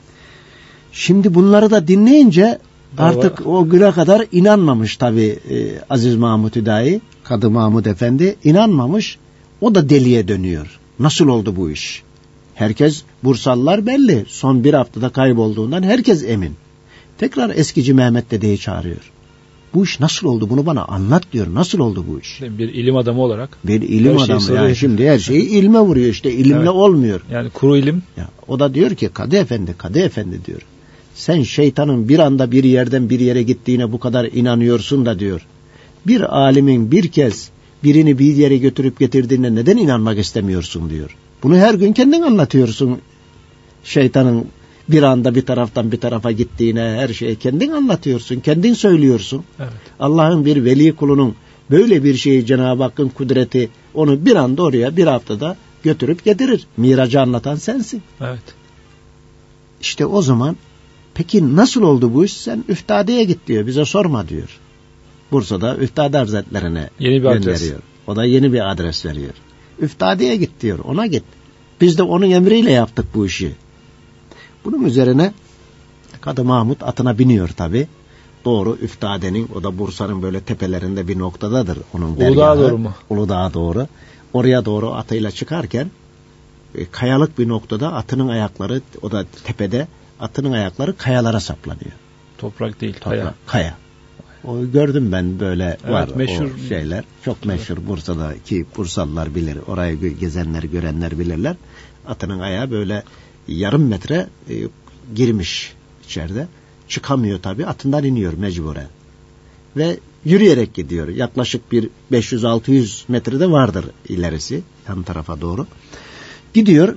Şimdi bunları da dinleyince artık o güne kadar inanmamış tabii e, Aziz Mahmut Hüdayi, Kadı Mahmud Efendi inanmamış. O da deliye dönüyor. Nasıl oldu bu iş? Herkes, Bursalılar belli. Son bir haftada kaybolduğundan herkes emin. Tekrar eskici Mehmet dedeyi çağırıyor. Bu iş nasıl oldu? Bunu bana anlat diyor. Nasıl oldu bu iş? Bir ilim adamı olarak. Bir ilim adamı. Yani şimdi her şeyi ilme vuruyor işte. İlimle evet. olmuyor. Yani kuru ilim. Ya, o da diyor ki Kadı Efendi, Kadı Efendi diyor. Sen şeytanın bir anda bir yerden bir yere gittiğine bu kadar inanıyorsun da diyor. Bir alimin bir kez birini bir yere götürüp getirdiğine neden inanmak istemiyorsun diyor. Bunu her gün kendin anlatıyorsun. Şeytanın bir anda bir taraftan bir tarafa gittiğine her şeyi kendin anlatıyorsun. Kendin söylüyorsun. Evet. Allah'ın bir veli kulunun böyle bir şeyi Cenab-ı Hakk'ın kudreti onu bir anda oraya bir haftada götürüp getirir. Miracı anlatan sensin. Evet. İşte o zaman peki nasıl oldu bu iş? Sen Üftadi'ye git diyor. Bize sorma diyor. Bursa'da Üftadi Hazretlerine yeni bir gönderiyor. Adres. O da yeni bir adres veriyor. Üftadi'ye git diyor. Ona git. Biz de onun emriyle yaptık bu işi. Bunun üzerine Kadı Mahmut atına biniyor tabi. Doğru Üftade'nin, o da Bursa'nın böyle tepelerinde bir noktadadır. Onun Uludağ'a doğru mu? Uludağ'a doğru. Oraya doğru atıyla çıkarken e, kayalık bir noktada atının ayakları, o da tepede, atının ayakları kayalara saplanıyor. Toprak değil, Toprak, kaya. Kaya. O gördüm ben böyle evet, var meşhur o şeyler. Çok meşhur Bursa'daki Bursalılar bilir. Orayı gezenler, görenler bilirler. Atının ayağı böyle yarım metre e, girmiş içeride. Çıkamıyor tabii. Atından iniyor mecburen. Ve yürüyerek gidiyor. Yaklaşık bir beş yüz altı yüz metrede vardır ilerisi. Yan tarafa doğru. Gidiyor.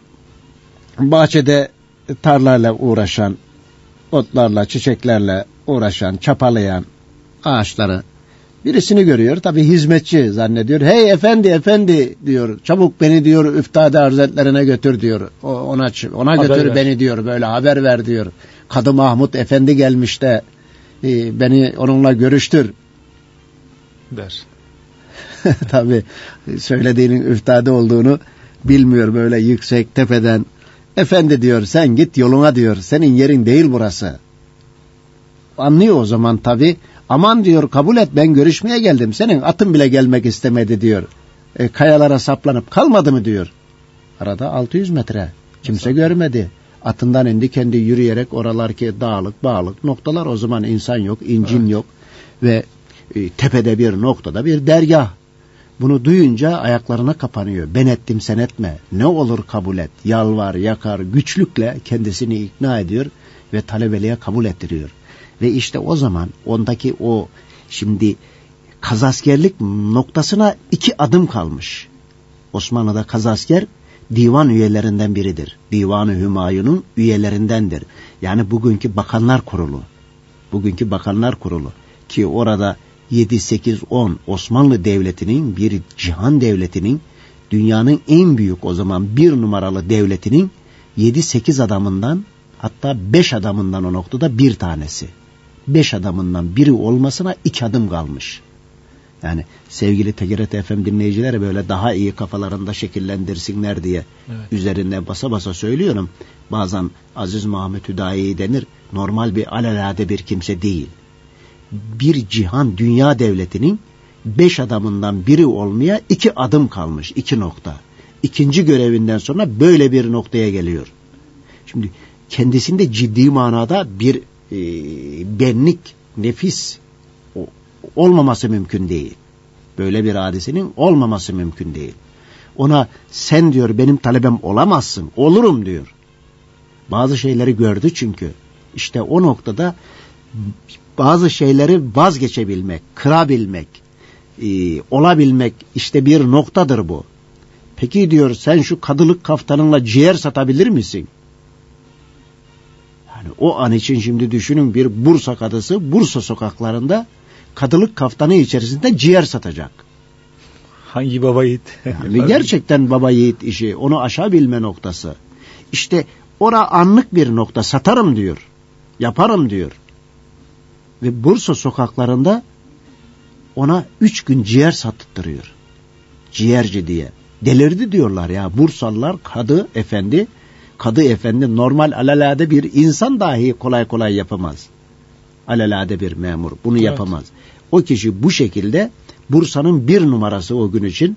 Bahçede tarlayla uğraşan, otlarla, çiçeklerle uğraşan, çapalayan ağaçları birisini görüyor. Tabii hizmetçi zannediyor. Hey efendi efendi diyor. Çabuk beni diyor Üftade Hazretlerine götür diyor. O, ona ona haber götür ver. Beni diyor. Böyle haber ver diyor. Kadı Mahmut Efendi gelmiş de e, beni onunla görüştür der. Tabii söylediğinin Üftade olduğunu bilmiyor, böyle yüksek tepeden. Efendi diyor sen git yoluna diyor. Senin yerin değil burası. Anlıyor o zaman tabii. Aman diyor kabul et, ben görüşmeye geldim. Senin atın bile gelmek istemedi diyor. E, kayalara saplanıp kalmadı mı diyor. Arada altı yüz metre. Kimse Nasıl? görmedi. Atından indi kendi yürüyerek, oralar ki dağlık bağlık noktalar, o zaman insan yok, incin evet. yok. Ve e, tepede bir noktada bir dergah. Bunu duyunca ayaklarına kapanıyor. Ben ettim sen etme. Ne olur kabul et. Yalvar yakar güçlükle kendisini ikna ediyor ve talebeliğe kabul ettiriyor. Ve işte o zaman ondaki o şimdi kazaskerlik noktasına iki adım kalmış. Osmanlı'da kazasker divan üyelerinden biridir. Divan-ı Hümayun'un üyelerindendir. Yani bugünkü Bakanlar Kurulu. Bugünkü Bakanlar Kurulu. Ki orada yedi, sekiz, on Osmanlı Devleti'nin, bir cihan devletinin, dünyanın en büyük o zaman bir numaralı devletinin yedi sekiz adamından, hatta beş adamından o noktada bir tanesi. Beş adamından biri olmasına iki adım kalmış. Yani sevgili T G R T F M dinleyicileri böyle daha iyi kafalarında şekillendirsinler diye evet. üzerine basa basa söylüyorum. Bazen Aziz Mahmut Hüdayi denir, normal bir alelade bir kimse değil. Bir cihan dünya devletinin beş adamından biri olmaya iki adım kalmış, iki nokta. İkinci görevinden sonra böyle bir noktaya geliyor. Şimdi kendisinde ciddi manada bir e, benlik, nefis o, olmaması mümkün değil. Böyle bir hadisenin olmaması mümkün değil. Ona sen diyor benim talebem olamazsın, olurum diyor. Bazı şeyleri gördü çünkü. İşte o noktada bazı şeyleri vazgeçebilmek, kırabilmek, e, olabilmek işte bir noktadır bu. Peki diyor sen şu kadılık kaftanınla ciğer satabilir misin? Yani o an için şimdi düşünün bir Bursa kadısı Bursa sokaklarında kadılık kaftanı içerisinde ciğer satacak. Hangi baba yiğit? Yani gerçekten baba yiğit işi, onu aşabilme noktası. İşte ora anlık bir nokta, satarım diyor, yaparım diyor. Ve Bursa sokaklarında ona üç gün ciğer sattırıyor. Ciğerci diye. Delirdi diyorlar ya Bursalılar, kadı efendi, kadı efendi normal alelade bir insan dahi kolay kolay yapamaz. Alelade bir memur bunu evet. yapamaz. O kişi bu şekilde Bursa'nın bir numarası o gün için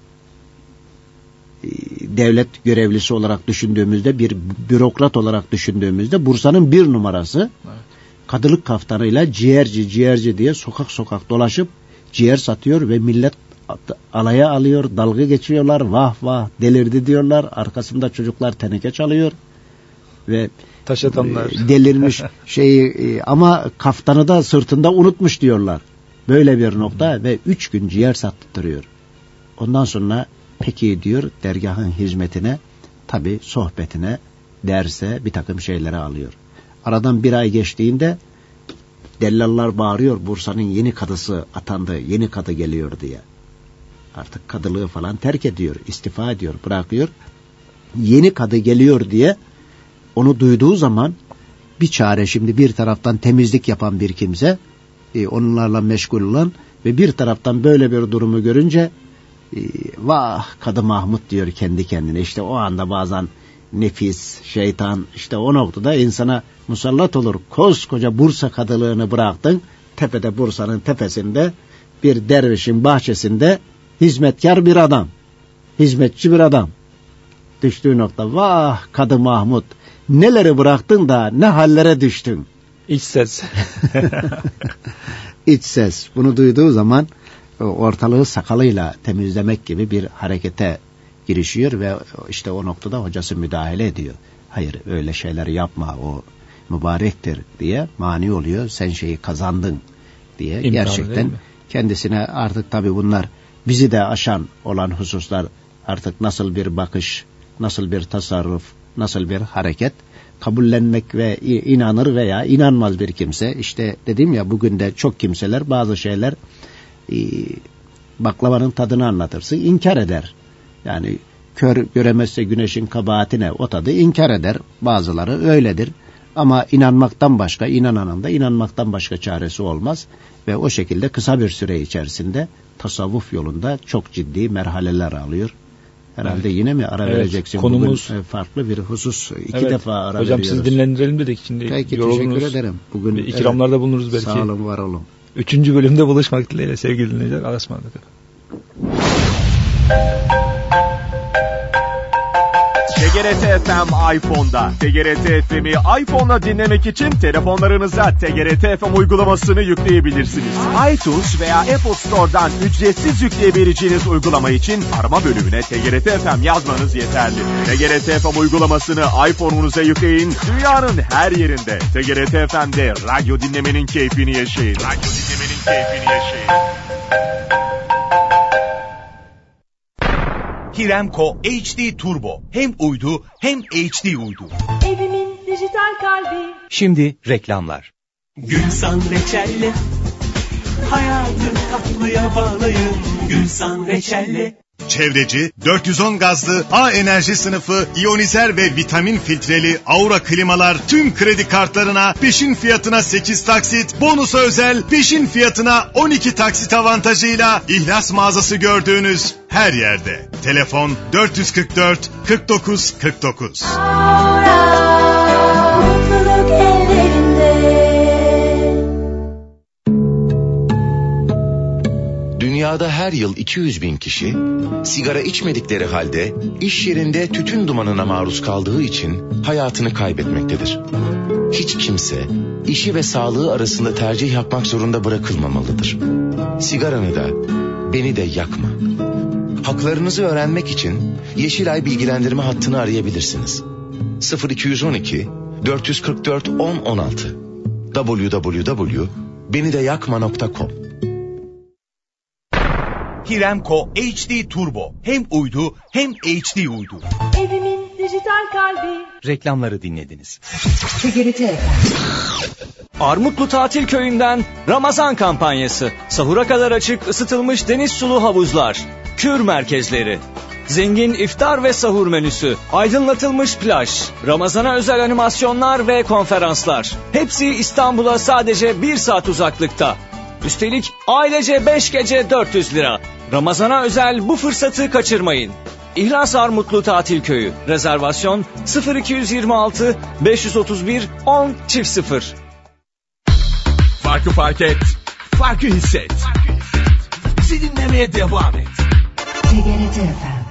devlet görevlisi olarak düşündüğümüzde, bir bürokrat olarak düşündüğümüzde Bursa'nın bir numarası evet. kadılık kaftanıyla ciğerci ciğerci diye sokak sokak dolaşıp ciğer satıyor ve millet alaya alıyor, dalga geçiyorlar, vah vah delirdi diyorlar. Arkasında çocuklar teneke çalıyor ve taş atanlar delirmiş şeyi ama kaftanı da sırtında unutmuş diyorlar. Böyle bir nokta ve üç gün ciğer sattırıyor. Ondan sonra peki diyor dergahın hizmetine, tabi sohbetine, derse bir takım şeyleri alıyor. Aradan bir ay geçtiğinde dellallar bağırıyor, Bursa'nın yeni kadısı atandı, yeni kadı geliyor diye. Artık kadılığı falan terk ediyor, istifa ediyor, bırakıyor. Yeni kadı geliyor diye onu duyduğu zaman bir çare, şimdi bir taraftan temizlik yapan bir kimse, e, onlarla meşgul olan ve bir taraftan böyle bir durumu görünce e, vah Kadı Mahmut diyor kendi kendine. İşte o anda bazen nefis, şeytan işte o noktada insana musallat olur. Koskoca Bursa kadılığını bıraktın, tepede Bursa'nın tepesinde bir dervişin bahçesinde hizmetkar bir adam, hizmetçi bir adam. Düştüğü nokta, vah Kadı Mahmut, neleri bıraktın da ne hallere düştün. İç ses. İç ses. Bunu duyduğu zaman ortalığı sakalıyla temizlemek gibi bir harekete girişiyor ve işte o noktada hocası müdahale ediyor. Hayır öyle şeyler yapma, o mübarektir diye mani oluyor. Sen şeyi kazandın diye. İmkanı gerçekten kendisine artık tabii bunlar bizi de aşan olan hususlar, artık nasıl bir bakış, nasıl bir tasarruf, nasıl bir hareket kabullenmek ve inanır veya inanmaz bir kimse. İşte dedim ya, bugün de çok kimseler bazı şeyler e, baklavanın tadını anlatırsın, inkar eder. Yani kör göremezse güneşin kabahatine, o tadı inkar eder. Bazıları öyledir. Ama inanmaktan başka, inananın da inanmaktan başka çaresi olmaz. Ve o şekilde kısa bir süre içerisinde tasavvuf yolunda çok ciddi merhaleler alıyor. Herhalde evet. Yine mi ara evet, vereceksin? Konumuz bugün farklı bir husus. İki evet. defa ara Hocam veriyoruz. Hocam sizi dinlendirelim dedik. Şimdi peki teşekkür ederim. Bugün ikramlarda evet, bulunuruz belki. Sağ olun, var olun. Üçüncü bölümde buluşmak dileğiyle sevgili dinleyiciler. Allah'a ısmarladık. T G R T F M iPhone'da. T G R T F M'i iPhone'la dinlemek için telefonlarınıza T G R T F M uygulamasını yükleyebilirsiniz. iTunes veya Apple Store'dan ücretsiz yükleyebileceğiniz uygulama için arama bölümüne T G R T F M yazmanız yeterli. T G R T F M uygulamasını iPhone'unuza yükleyin. Dünyanın her yerinde T G R T F M'de radyo dinlemenin keyfini yaşayın. Radyo dinlemenin keyfini yaşayın. Hiremco H D Turbo. Hem uydu hem H D uydu. Evimin dijital kalbi. Şimdi reklamlar. Gülsan Reçelli. Hayatın tatlıya bağlayın. Gülsan Reçelli. Çevreci, dört yüz on gazlı A enerji sınıfı, iyonizer ve vitamin filtreli Aura klimalar tüm kredi kartlarına peşin fiyatına sekiz taksit, bonusa özel peşin fiyatına on iki taksit avantajıyla İhlas mağazası gördüğünüz her yerde. Telefon dört yüz kırk dört kırk dokuz kırk dokuz. Aura, mutluluk ellerinde. Dünyada her yıl iki yüz bin kişi sigara içmedikleri halde iş yerinde tütün dumanına maruz kaldığı için hayatını kaybetmektedir. Hiç kimse işi ve sağlığı arasında tercih yapmak zorunda bırakılmamalıdır. Sigaranı da beni de yakma. Haklarınızı öğrenmek için Yeşilay bilgilendirme hattını arayabilirsiniz. sıfır iki on iki dört kırk dört on on altı double-u double-u double-u nokta beni de yakma nokta com. Hiremco H D Turbo. Hem uydu hem H D uydu. Evimin dijital kalbi. Reklamları dinlediniz. T G R T Armutlu Tatil Köyü'nden Ramazan kampanyası. Sahura kadar açık ısıtılmış deniz sulu havuzlar. Kür merkezleri. Zengin iftar ve sahur menüsü. Aydınlatılmış plaj. Ramazana özel animasyonlar ve konferanslar. Hepsi İstanbul'a sadece bir saat uzaklıkta. Üstelik ailece beş gece dört yüz lira. Ramazana özel bu fırsatı kaçırmayın. İhlas Armutlu Tatil Köyü. Rezervasyon sıfır iki yirmi altı beş otuz bir on sıfır. Farkı fark et, farkı hisset. Bizi dinlemeye devam et. T G R T F M.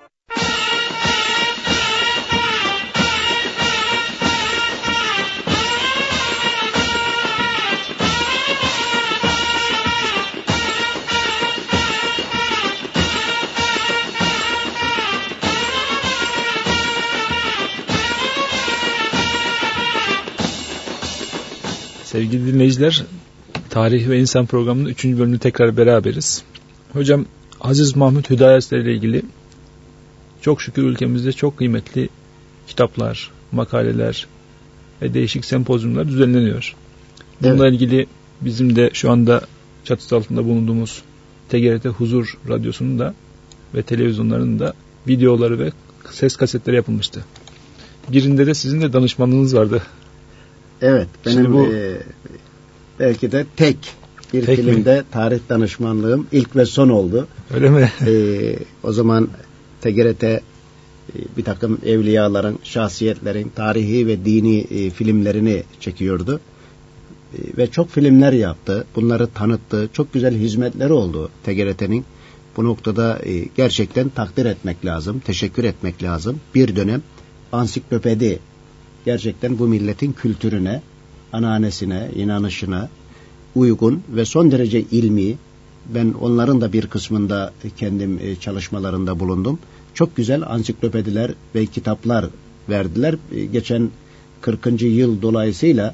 Sevgili dinleyiciler, Tarih ve İnsan programının üçüncü bölümünde tekrar beraberiz. Hocam, Aziz Mahmut Hüdayi ile ilgili çok şükür ülkemizde çok kıymetli kitaplar, makaleler ve değişik sempozyumlar düzenleniyor. Bununla evet. ilgili bizim de şu anda çatısı altında bulunduğumuz T G R T Huzur Radyosu'nun da ve televizyonlarının da videoları ve ses kasetleri yapılmıştı. Birinde de sizin de danışmanlığınız vardı. Evet, benim bu, e, belki de tek bir tek filmde mi? tarih danışmanlığım ilk ve son oldu. Öyle mi? E, o zaman T G R T e, bir takım evliyaların, şahsiyetlerin tarihi ve dini e, filmlerini çekiyordu. E, ve çok filmler yaptı. Bunları tanıttı. Çok güzel hizmetleri oldu T G R T'nin. Bu noktada e, gerçekten takdir etmek lazım, teşekkür etmek lazım. Bir dönem ansiklopedi gerçekten bu milletin kültürüne, ananesine, inanışına uygun ve son derece ilmi, ben onların da bir kısmında kendim çalışmalarında bulundum. Çok güzel ansiklopediler ve kitaplar verdiler. Geçen kırkıncı yıl dolayısıyla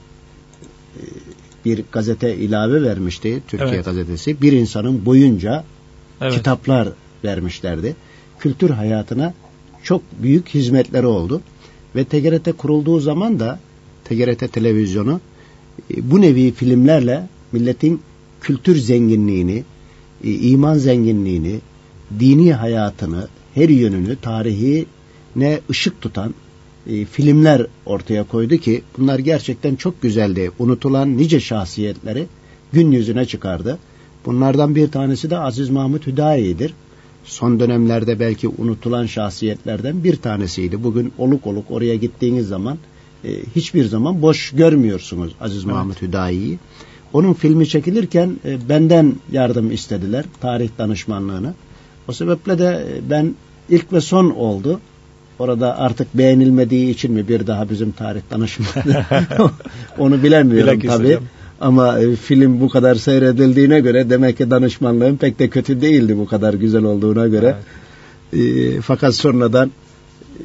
bir gazete ilave vermişti, Türkiye evet. Gazetesi. Bir insanın boyunca evet. kitaplar vermişlerdi. Kültür hayatına çok büyük hizmetleri oldu. Ve T G R T kurulduğu zaman da T G R T televizyonu bu nevi filmlerle milletin kültür zenginliğini, iman zenginliğini, dini hayatını, her yönünü, tarihine ışık tutan filmler ortaya koydu ki bunlar gerçekten çok güzeldi. Unutulan nice şahsiyetleri gün yüzüne çıkardı. Bunlardan bir tanesi de Aziz Mahmut Hüdayi'dir. Son dönemlerde belki unutulan şahsiyetlerden bir tanesiydi. Bugün oluk oluk oraya gittiğiniz zaman e, hiçbir zaman boş görmüyorsunuz Aziz evet. Mahmut Hüdayi'yi. Onun filmi çekilirken e, benden yardım istediler, tarih danışmanlığını. O sebeple de e, ben ilk ve son oldu. Orada artık beğenilmediği için mi bir daha bizim tarih danışmanlığı onu bilemiyorum tabii. Ama e, film bu kadar seyredildiğine göre demek ki danışmanlığım pek de kötü değildi bu kadar güzel olduğuna göre. Evet. E, fakat sonradan e,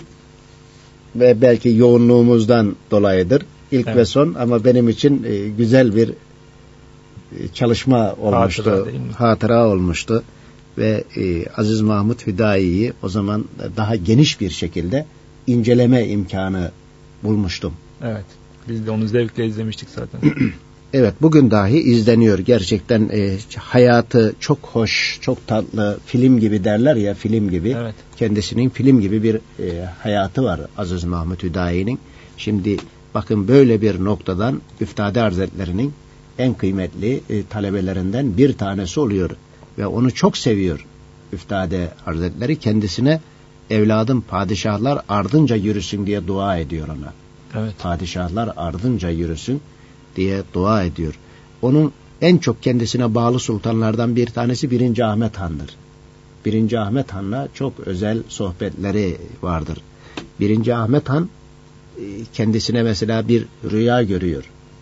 ve belki yoğunluğumuzdan dolayıdır. İlk evet. ve son ama benim için e, güzel bir e, çalışma olmuştu. Hatıra, hatıra olmuştu. ve e, Aziz Mahmut Hüdayi'yi o zaman daha geniş bir şekilde inceleme imkanı bulmuştum. Evet. Biz de onu zevkle izlemiştik zaten. Evet, bugün dahi izleniyor. Gerçekten e, hayatı çok hoş, çok tatlı, film gibi derler ya, film gibi. Evet. Kendisinin film gibi bir e, hayatı var Aziz Mahmut Hüdayi'nin. Şimdi bakın, böyle bir noktadan Üftade Hazretleri'nin en kıymetli e, talebelerinden bir tanesi oluyor. Ve onu çok seviyor Üftade Hazretleri. Kendisine evladım padişahlar ardınca yürüsün diye dua ediyor ona. Evet. Padişahlar ardınca yürüsün diye dua ediyor. Onun en çok kendisine bağlı sultanlardan bir tanesi birinci Ahmet Han'dır. birinci Ahmet Han'la çok özel sohbetleri vardır. birinci Ahmet Han kendisine mesela bir rüya görüyor.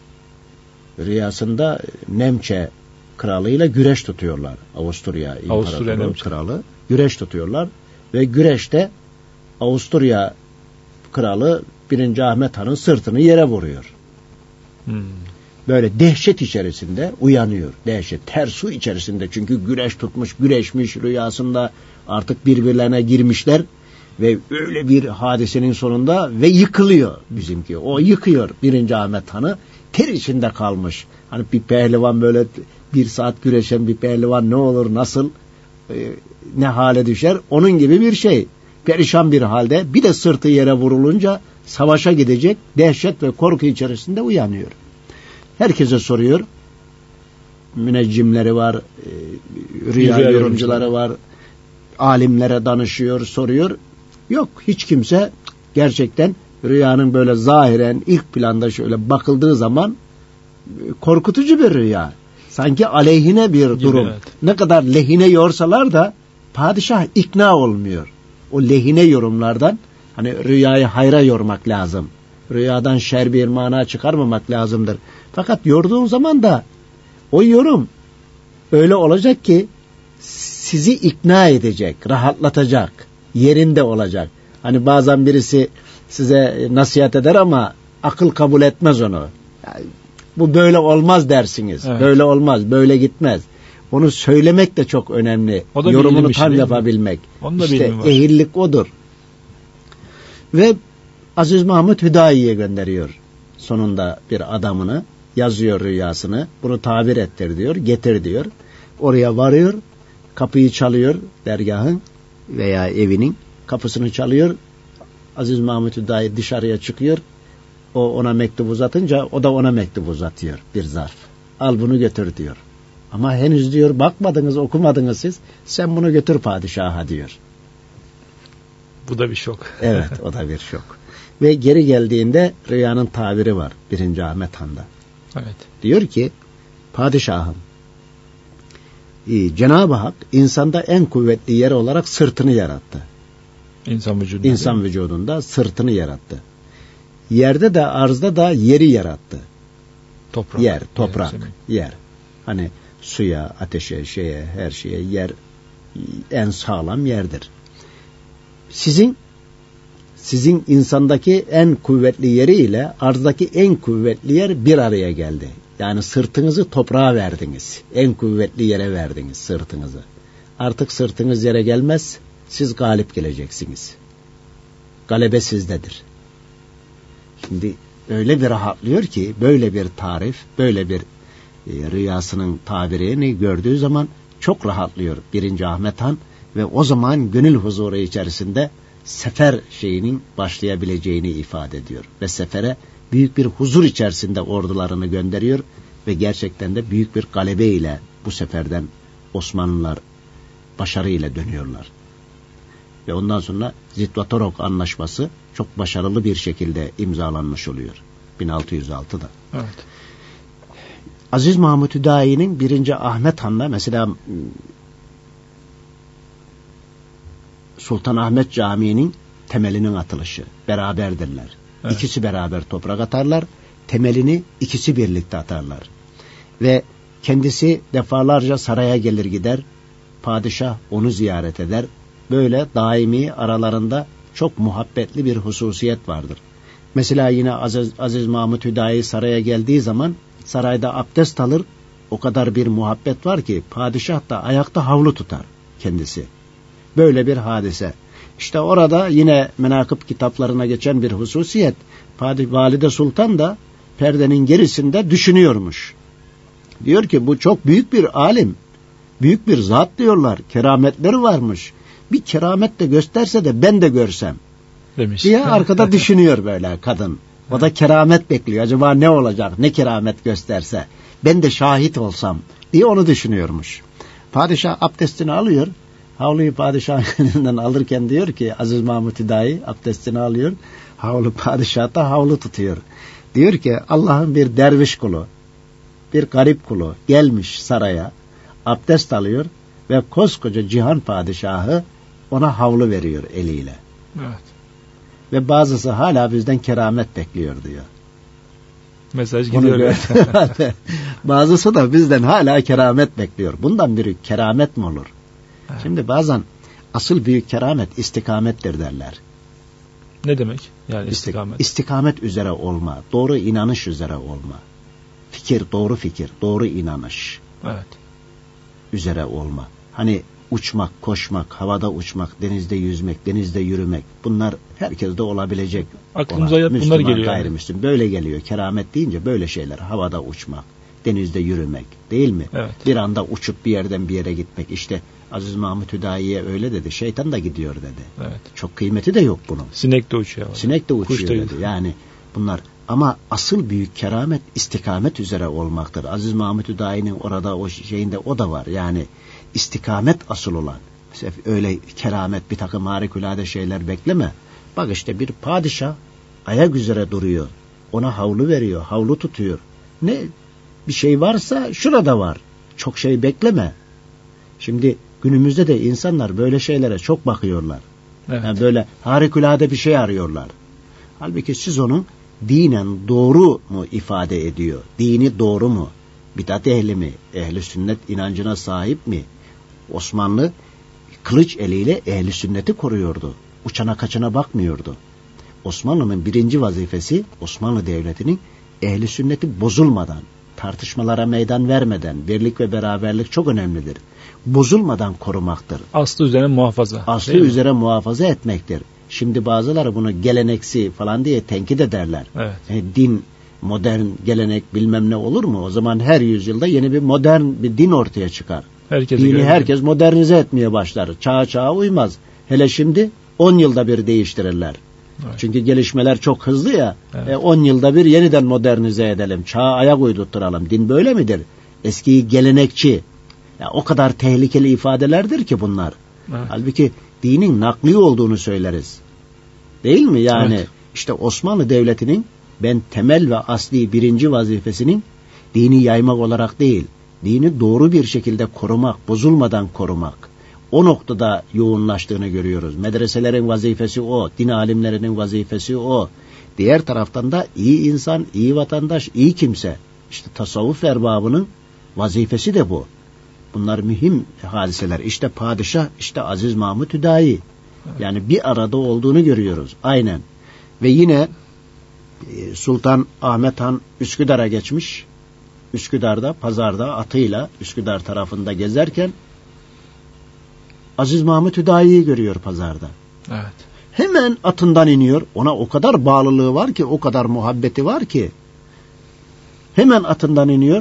Rüyasında Nemçe kralıyla güreş tutuyorlar. Avusturya İmparatoru kralı güreş tutuyorlar ve güreşte Avusturya kralı birinci Ahmet Han'ın sırtını yere vuruyor. Hmm. Böyle dehşet içerisinde uyanıyor. Dehşet, ter su içerisinde, çünkü güreş tutmuş, güreşmiş, rüyasında artık birbirlerine girmişler ve öyle bir hadisenin sonunda ve yıkılıyor bizimki. O yıkıyor birinci Ahmet Han'ı, ter içinde kalmış. Hani bir pehlivan, böyle bir saat güreşen bir pehlivan ne olur, nasıl e, ne hale düşer, onun gibi bir şey. Perişan bir halde, bir de sırtı yere vurulunca savaşa gidecek, dehşet ve korku içerisinde uyanıyor. Herkese soruyor. Müneccimleri var, e, rüya, rüya yorumcuları var, alimlere danışıyor, soruyor. Yok, hiç kimse gerçekten rüyanın böyle zahiren ilk planda şöyle bakıldığı zaman korkutucu bir rüya. Sanki aleyhine bir durum. Gibi, evet. Ne kadar lehine yorsalar da padişah ikna olmuyor. O lehine yorumlardan, hani rüyayı hayra yormak lazım. Rüyadan şer bir mana çıkarmamak lazımdır. Fakat yorduğun zaman da o yorum öyle olacak ki sizi ikna edecek, rahatlatacak, yerinde olacak. Hani bazen birisi size nasihat eder ama akıl kabul etmez onu. Yani bu böyle olmaz dersiniz. Evet. Böyle olmaz, böyle gitmez. Onu söylemek de çok önemli. Yorumunu tam şey, yapabilmek. İşte ehillik odur. Ve Aziz Mahmut Hüdayi'ye gönderiyor sonunda bir adamını, yazıyor rüyasını, bunu tabir ettir diyor, getir diyor. Oraya varıyor, kapıyı çalıyor, dergahın veya evinin kapısını çalıyor. Aziz Mahmut Hüdayi dışarıya çıkıyor. O ona mektup uzatınca o da ona mektup uzatıyor, bir zarf. Al bunu götür diyor. Ama henüz diyor bakmadınız, okumadınız siz. Sen bunu götür padişaha diyor. Bu da bir şok. Evet, o da bir şok. Ve geri geldiğinde rüyanın tabiri var birinci Ahmet Han'da. Evet. Diyor ki, padişahım, Cenab-ı Hak insanda en kuvvetli yer olarak sırtını yarattı. İnsan vücudunda. İnsan vücudunda sırtını yarattı. Yerde de arzda da yeri yarattı. Toprak. Yer, toprak, yer. yer. Hani suya, ateşe, şeye, her şeye yer en sağlam yerdir. Sizin sizin insandaki en kuvvetli yeri ile arzdaki en kuvvetli yer bir araya geldi. Yani sırtınızı toprağa verdiniz. En kuvvetli yere verdiniz sırtınızı. Artık sırtınız yere gelmez, siz galip geleceksiniz. Galebe sizdedir. Şimdi öyle bir rahatlıyor ki, böyle bir tarif, böyle bir e, rüyasının tabirini gördüğü zaman çok rahatlıyor birinci Ahmet Han ve o zaman gönül huzuru içerisinde sefer şeyinin başlayabileceğini ifade ediyor. Ve sefere büyük bir huzur içerisinde ordularını gönderiyor ve gerçekten de büyük bir galebe ile bu seferden Osmanlılar başarıyla dönüyorlar. Ve ondan sonra Zitvatorok Anlaşması çok başarılı bir şekilde imzalanmış oluyor bin altı yüz altıda. Evet. Aziz Mahmut Hüdayi'nin birinci Ahmet Han'la mesela Sultanahmet Camii'nin temelinin atılışı beraberdirler. Evet. İkisi beraber toprak atarlar. Temelini ikisi birlikte atarlar. Ve kendisi defalarca saraya gelir gider. Padişah onu ziyaret eder. Böyle daimi aralarında çok muhabbetli bir hususiyet vardır. Mesela yine Aziz, Aziz Mahmut Hüdayi saraya geldiği zaman sarayda abdest alır. O kadar bir muhabbet var ki padişah da ayakta havlu tutar. kendisi. Böyle bir hadise. İşte orada yine menakıb kitaplarına geçen bir hususiyet. Valide Sultan da perdenin gerisinde düşünüyormuş. Diyor ki bu çok büyük bir alim. Büyük bir zat diyorlar. Kerametleri varmış. Bir keramet de gösterse de ben de görsem. Demiş. Diye arkada düşünüyor böyle kadın. O da keramet bekliyor. Acaba ne olacak? Ne keramet gösterse? Ben de şahit olsam diye onu düşünüyormuş. Padişah abdestini alıyor. Havluyu padişahından alırken diyor ki Aziz Mahmud Hüdayi abdestini alıyor. Havlu padişah da havlu tutuyor. Diyor ki Allah'ın bir derviş kulu, bir garip kulu gelmiş saraya, abdest alıyor ve koskoca cihan padişahı ona havlu veriyor eliyle. Evet. Ve bazısı hala bizden keramet bekliyor diyor. Mesaj gidiyor. Bazısı da bizden hala keramet bekliyor. Bundan büyük keramet mi olur? Evet. Şimdi bazen asıl büyük keramet istikamettir derler. Ne demek? Yani istikamet. İstikamet üzere olma, doğru inanış üzere olma. Fikir, doğru fikir, doğru inanış. Evet. Üzere olma. Hani uçmak, koşmak, havada uçmak, denizde yüzmek, denizde yürümek. Bunlar herkeste olabilecek. Aklımıza yat bunlar geliyor. Gayrimüslim. Böyle geliyor. Keramet deyince böyle şeyler. Havada uçmak, denizde yürümek değil mi? Evet. Bir anda uçup bir yerden bir yere gitmek. İşte Aziz Mahmud Hüdayi'ye öyle dedi. Şeytan da gidiyor dedi. Evet. Çok kıymeti de yok bunun. Sinek de uçuyor. Sinek de uçuyor dedi. Yani bunlar ama asıl büyük keramet istikamet üzere olmaktır. Aziz Mahmud Hüdayi'nin orada o şeyinde o da var. Yani istikamet asıl olan. Mesela öyle keramet bir takım harikulade şeyler bekleme. Bak işte bir padişah ayak üzere duruyor. Ona havlu veriyor. Havlu tutuyor. Ne bir şey varsa şurada var. Çok şey bekleme. Şimdi günümüzde de insanlar böyle şeylere çok bakıyorlar. Evet. Yani böyle harikulade bir şey arıyorlar. Halbuki siz onun dinen doğru mu ifade ediyor? Dini doğru mu? Bidat ehli mi? Ehli sünnet inancına sahip mi? Osmanlı kılıç eliyle ehli sünneti koruyordu. Uçana kaçana bakmıyordu. Osmanlı'nın birinci vazifesi Osmanlı Devleti'nin ehli sünneti bozulmadan, tartışmalara meydan vermeden, birlik ve beraberlik çok önemlidir. Bozulmadan korumaktır. Aslı üzerine muhafaza. Aslı üzere muhafaza etmektir. Şimdi bazıları bunu geleneksi falan diye tenkit ederler. Evet. E, din, modern gelenek bilmem ne olur mu? O zaman her yüzyılda yeni bir modern bir din ortaya çıkar. Herkes Dini herkes modernize etmeye başlar. Çağa çağa uymaz. Hele şimdi on yılda bir değiştirirler. Evet. Çünkü gelişmeler çok hızlı ya. Evet. on e, yılda bir yeniden modernize edelim. Çağa ayak uydurtturalım. Din böyle midir? Eskiyi gelenekçi. Ya, o kadar tehlikeli ifadelerdir ki bunlar. Evet. Halbuki dinin nakli olduğunu söyleriz. Değil mi? Yani evet. işte Osmanlı Devleti'nin ben temel ve asli birinci vazifesinin dini yaymak olarak değil, dini doğru bir şekilde korumak, bozulmadan korumak. O noktada yoğunlaştığını görüyoruz. Medreselerin vazifesi o, din alimlerinin vazifesi o. Diğer taraftan da iyi insan, iyi vatandaş, iyi kimse. İşte tasavvuf erbabının vazifesi de bu. Bunlar mühim hadiseler. İşte padişah, işte Aziz Mahmud Hüdayi. Yani bir arada olduğunu görüyoruz. Aynen. Ve yine Sultan Ahmet Han Üsküdar'a geçmiş. Üsküdar'da, pazarda atıyla Üsküdar tarafında gezerken Aziz Mahmud Hüdayi'yi görüyor pazarda. Evet. Hemen atından iniyor. Ona o kadar bağlılığı var ki, o kadar muhabbeti var ki. Hemen atından iniyor.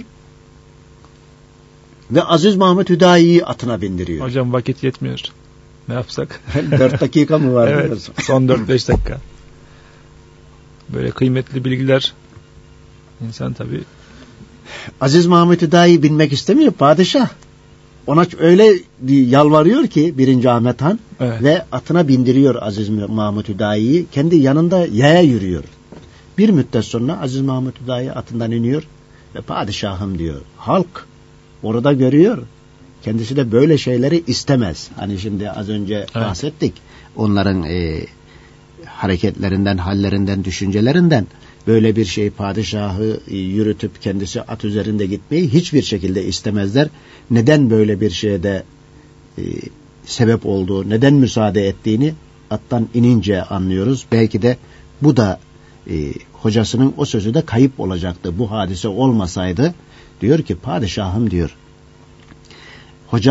Ve Aziz Mahmud Hüdayi'yi atına bindiriyor. Hocam vakit yetmiyor. Ne yapsak? Dört dakika mı var? Evet, son dört beş dakika. Böyle kıymetli bilgiler insan tabii. Aziz Mahmud Hüdayi binmek istemiyor padişah. Ona öyle yalvarıyor ki birinci Ahmet Han, evet. Ve atına bindiriyor Aziz Mahmud Hüdayi'yi. Kendi yanında yaya yürüyor. Bir müddet sonra Aziz Mahmud Hüdayi atından iniyor ve padişahım diyor. Halk orada görüyor. Kendisi de böyle şeyleri istemez. Hani şimdi az önce evet. bahsettik. Onların e, hareketlerinden, hallerinden, düşüncelerinden böyle bir şey padişahı e, yürütüp kendisi at üzerinde gitmeyi hiçbir şekilde istemezler. Neden böyle bir şeye de e, sebep olduğu, neden müsaade ettiğini attan inince anlıyoruz. Belki de bu da e, hocasının o sözü de kayıp olacaktı. Bu hadise olmasaydı diyor ki padişahım diyor. Hocam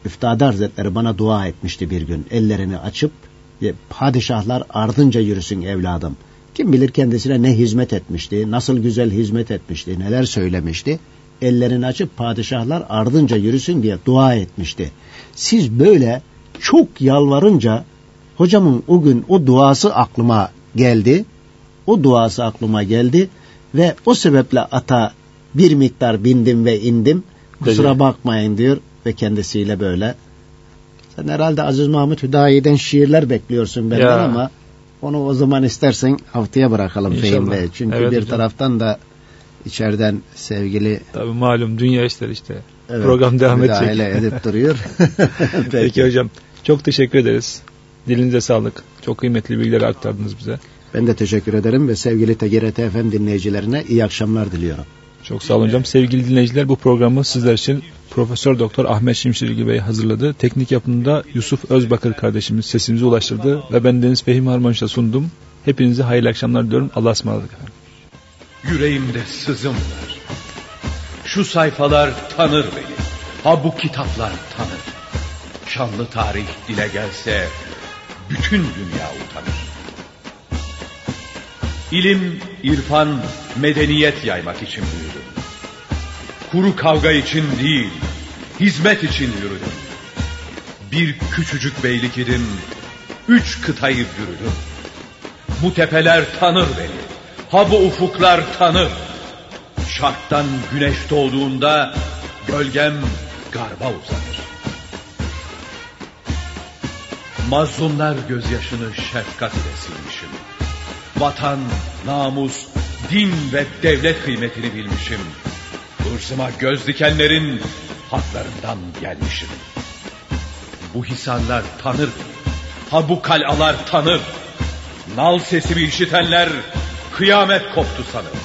Üftade Hazretleri bana dua etmişti bir gün. Ellerini açıp padişahlar ardınca yürüsün evladım. Kim bilir kendisine ne hizmet etmişti, nasıl güzel hizmet etmişti, neler söylemişti. Ellerini açıp padişahlar ardınca yürüsün diye dua etmişti. Siz böyle çok yalvarınca hocamın o gün o duası aklıma geldi. O duası aklıma geldi ve o sebeple ata bir miktar bindim ve indim. Kusura bakmayın diyor ve kendisiyle böyle. Sen herhalde Aziz Mahmut Hüdayi'den şiirler bekliyorsun benden ya. Ama onu o zaman istersen haftaya bırakalım Fehim Bey. Çünkü evet, bir hocam. Taraftan da içeriden sevgili... Tabii malum dünya işleri işte. Evet, program devam edecek. Müdahale edip duruyor. Peki. Peki hocam. Çok teşekkür ederiz. Dilinize sağlık. Çok kıymetli bilgileri aktardınız bize. Ben de teşekkür ederim ve sevgili T G R T F M dinleyicilerine iyi akşamlar diliyorum. Çok sağ olun hocam. Sevgili dinleyiciler, bu programı sizler için Profesör Doktor Ahmet Şimşirgi Bey hazırladı. Teknik yapımında Yusuf Özbakır kardeşimiz sesimizi ulaştırdı ve ben Deniz Fehim Harmanş'la sundum. Hepinize hayırlı akşamlar diliyorum. Allah'a ısmarladık efendim. Yüreğimde sızım var. Şu sayfalar tanır beni. Ha bu kitaplar tanır. Şanlı tarih dile gelse bütün dünya utanır. İlim, irfan, medeniyet yaymak için büyüdüm. Kuru kavga için değil, hizmet için yürüdüm. Bir küçücük beylik idim, üç kıtayı bürüdüm. Bu tepeler tanır beni, ha bu ufuklar tanır. Şarktan güneş doğduğunda gölgem garba uzanır. Mazlumlar gözyaşını şefkat ile silmişim. Vatan, namus, din ve devlet kıymetini bilmişim. Hırsıma göz dikenlerin haklarından gelmişim. Bu hisarlar tanır, ha bu kalalar tanır. Nal sesimi işitenler kıyamet koptu sanır.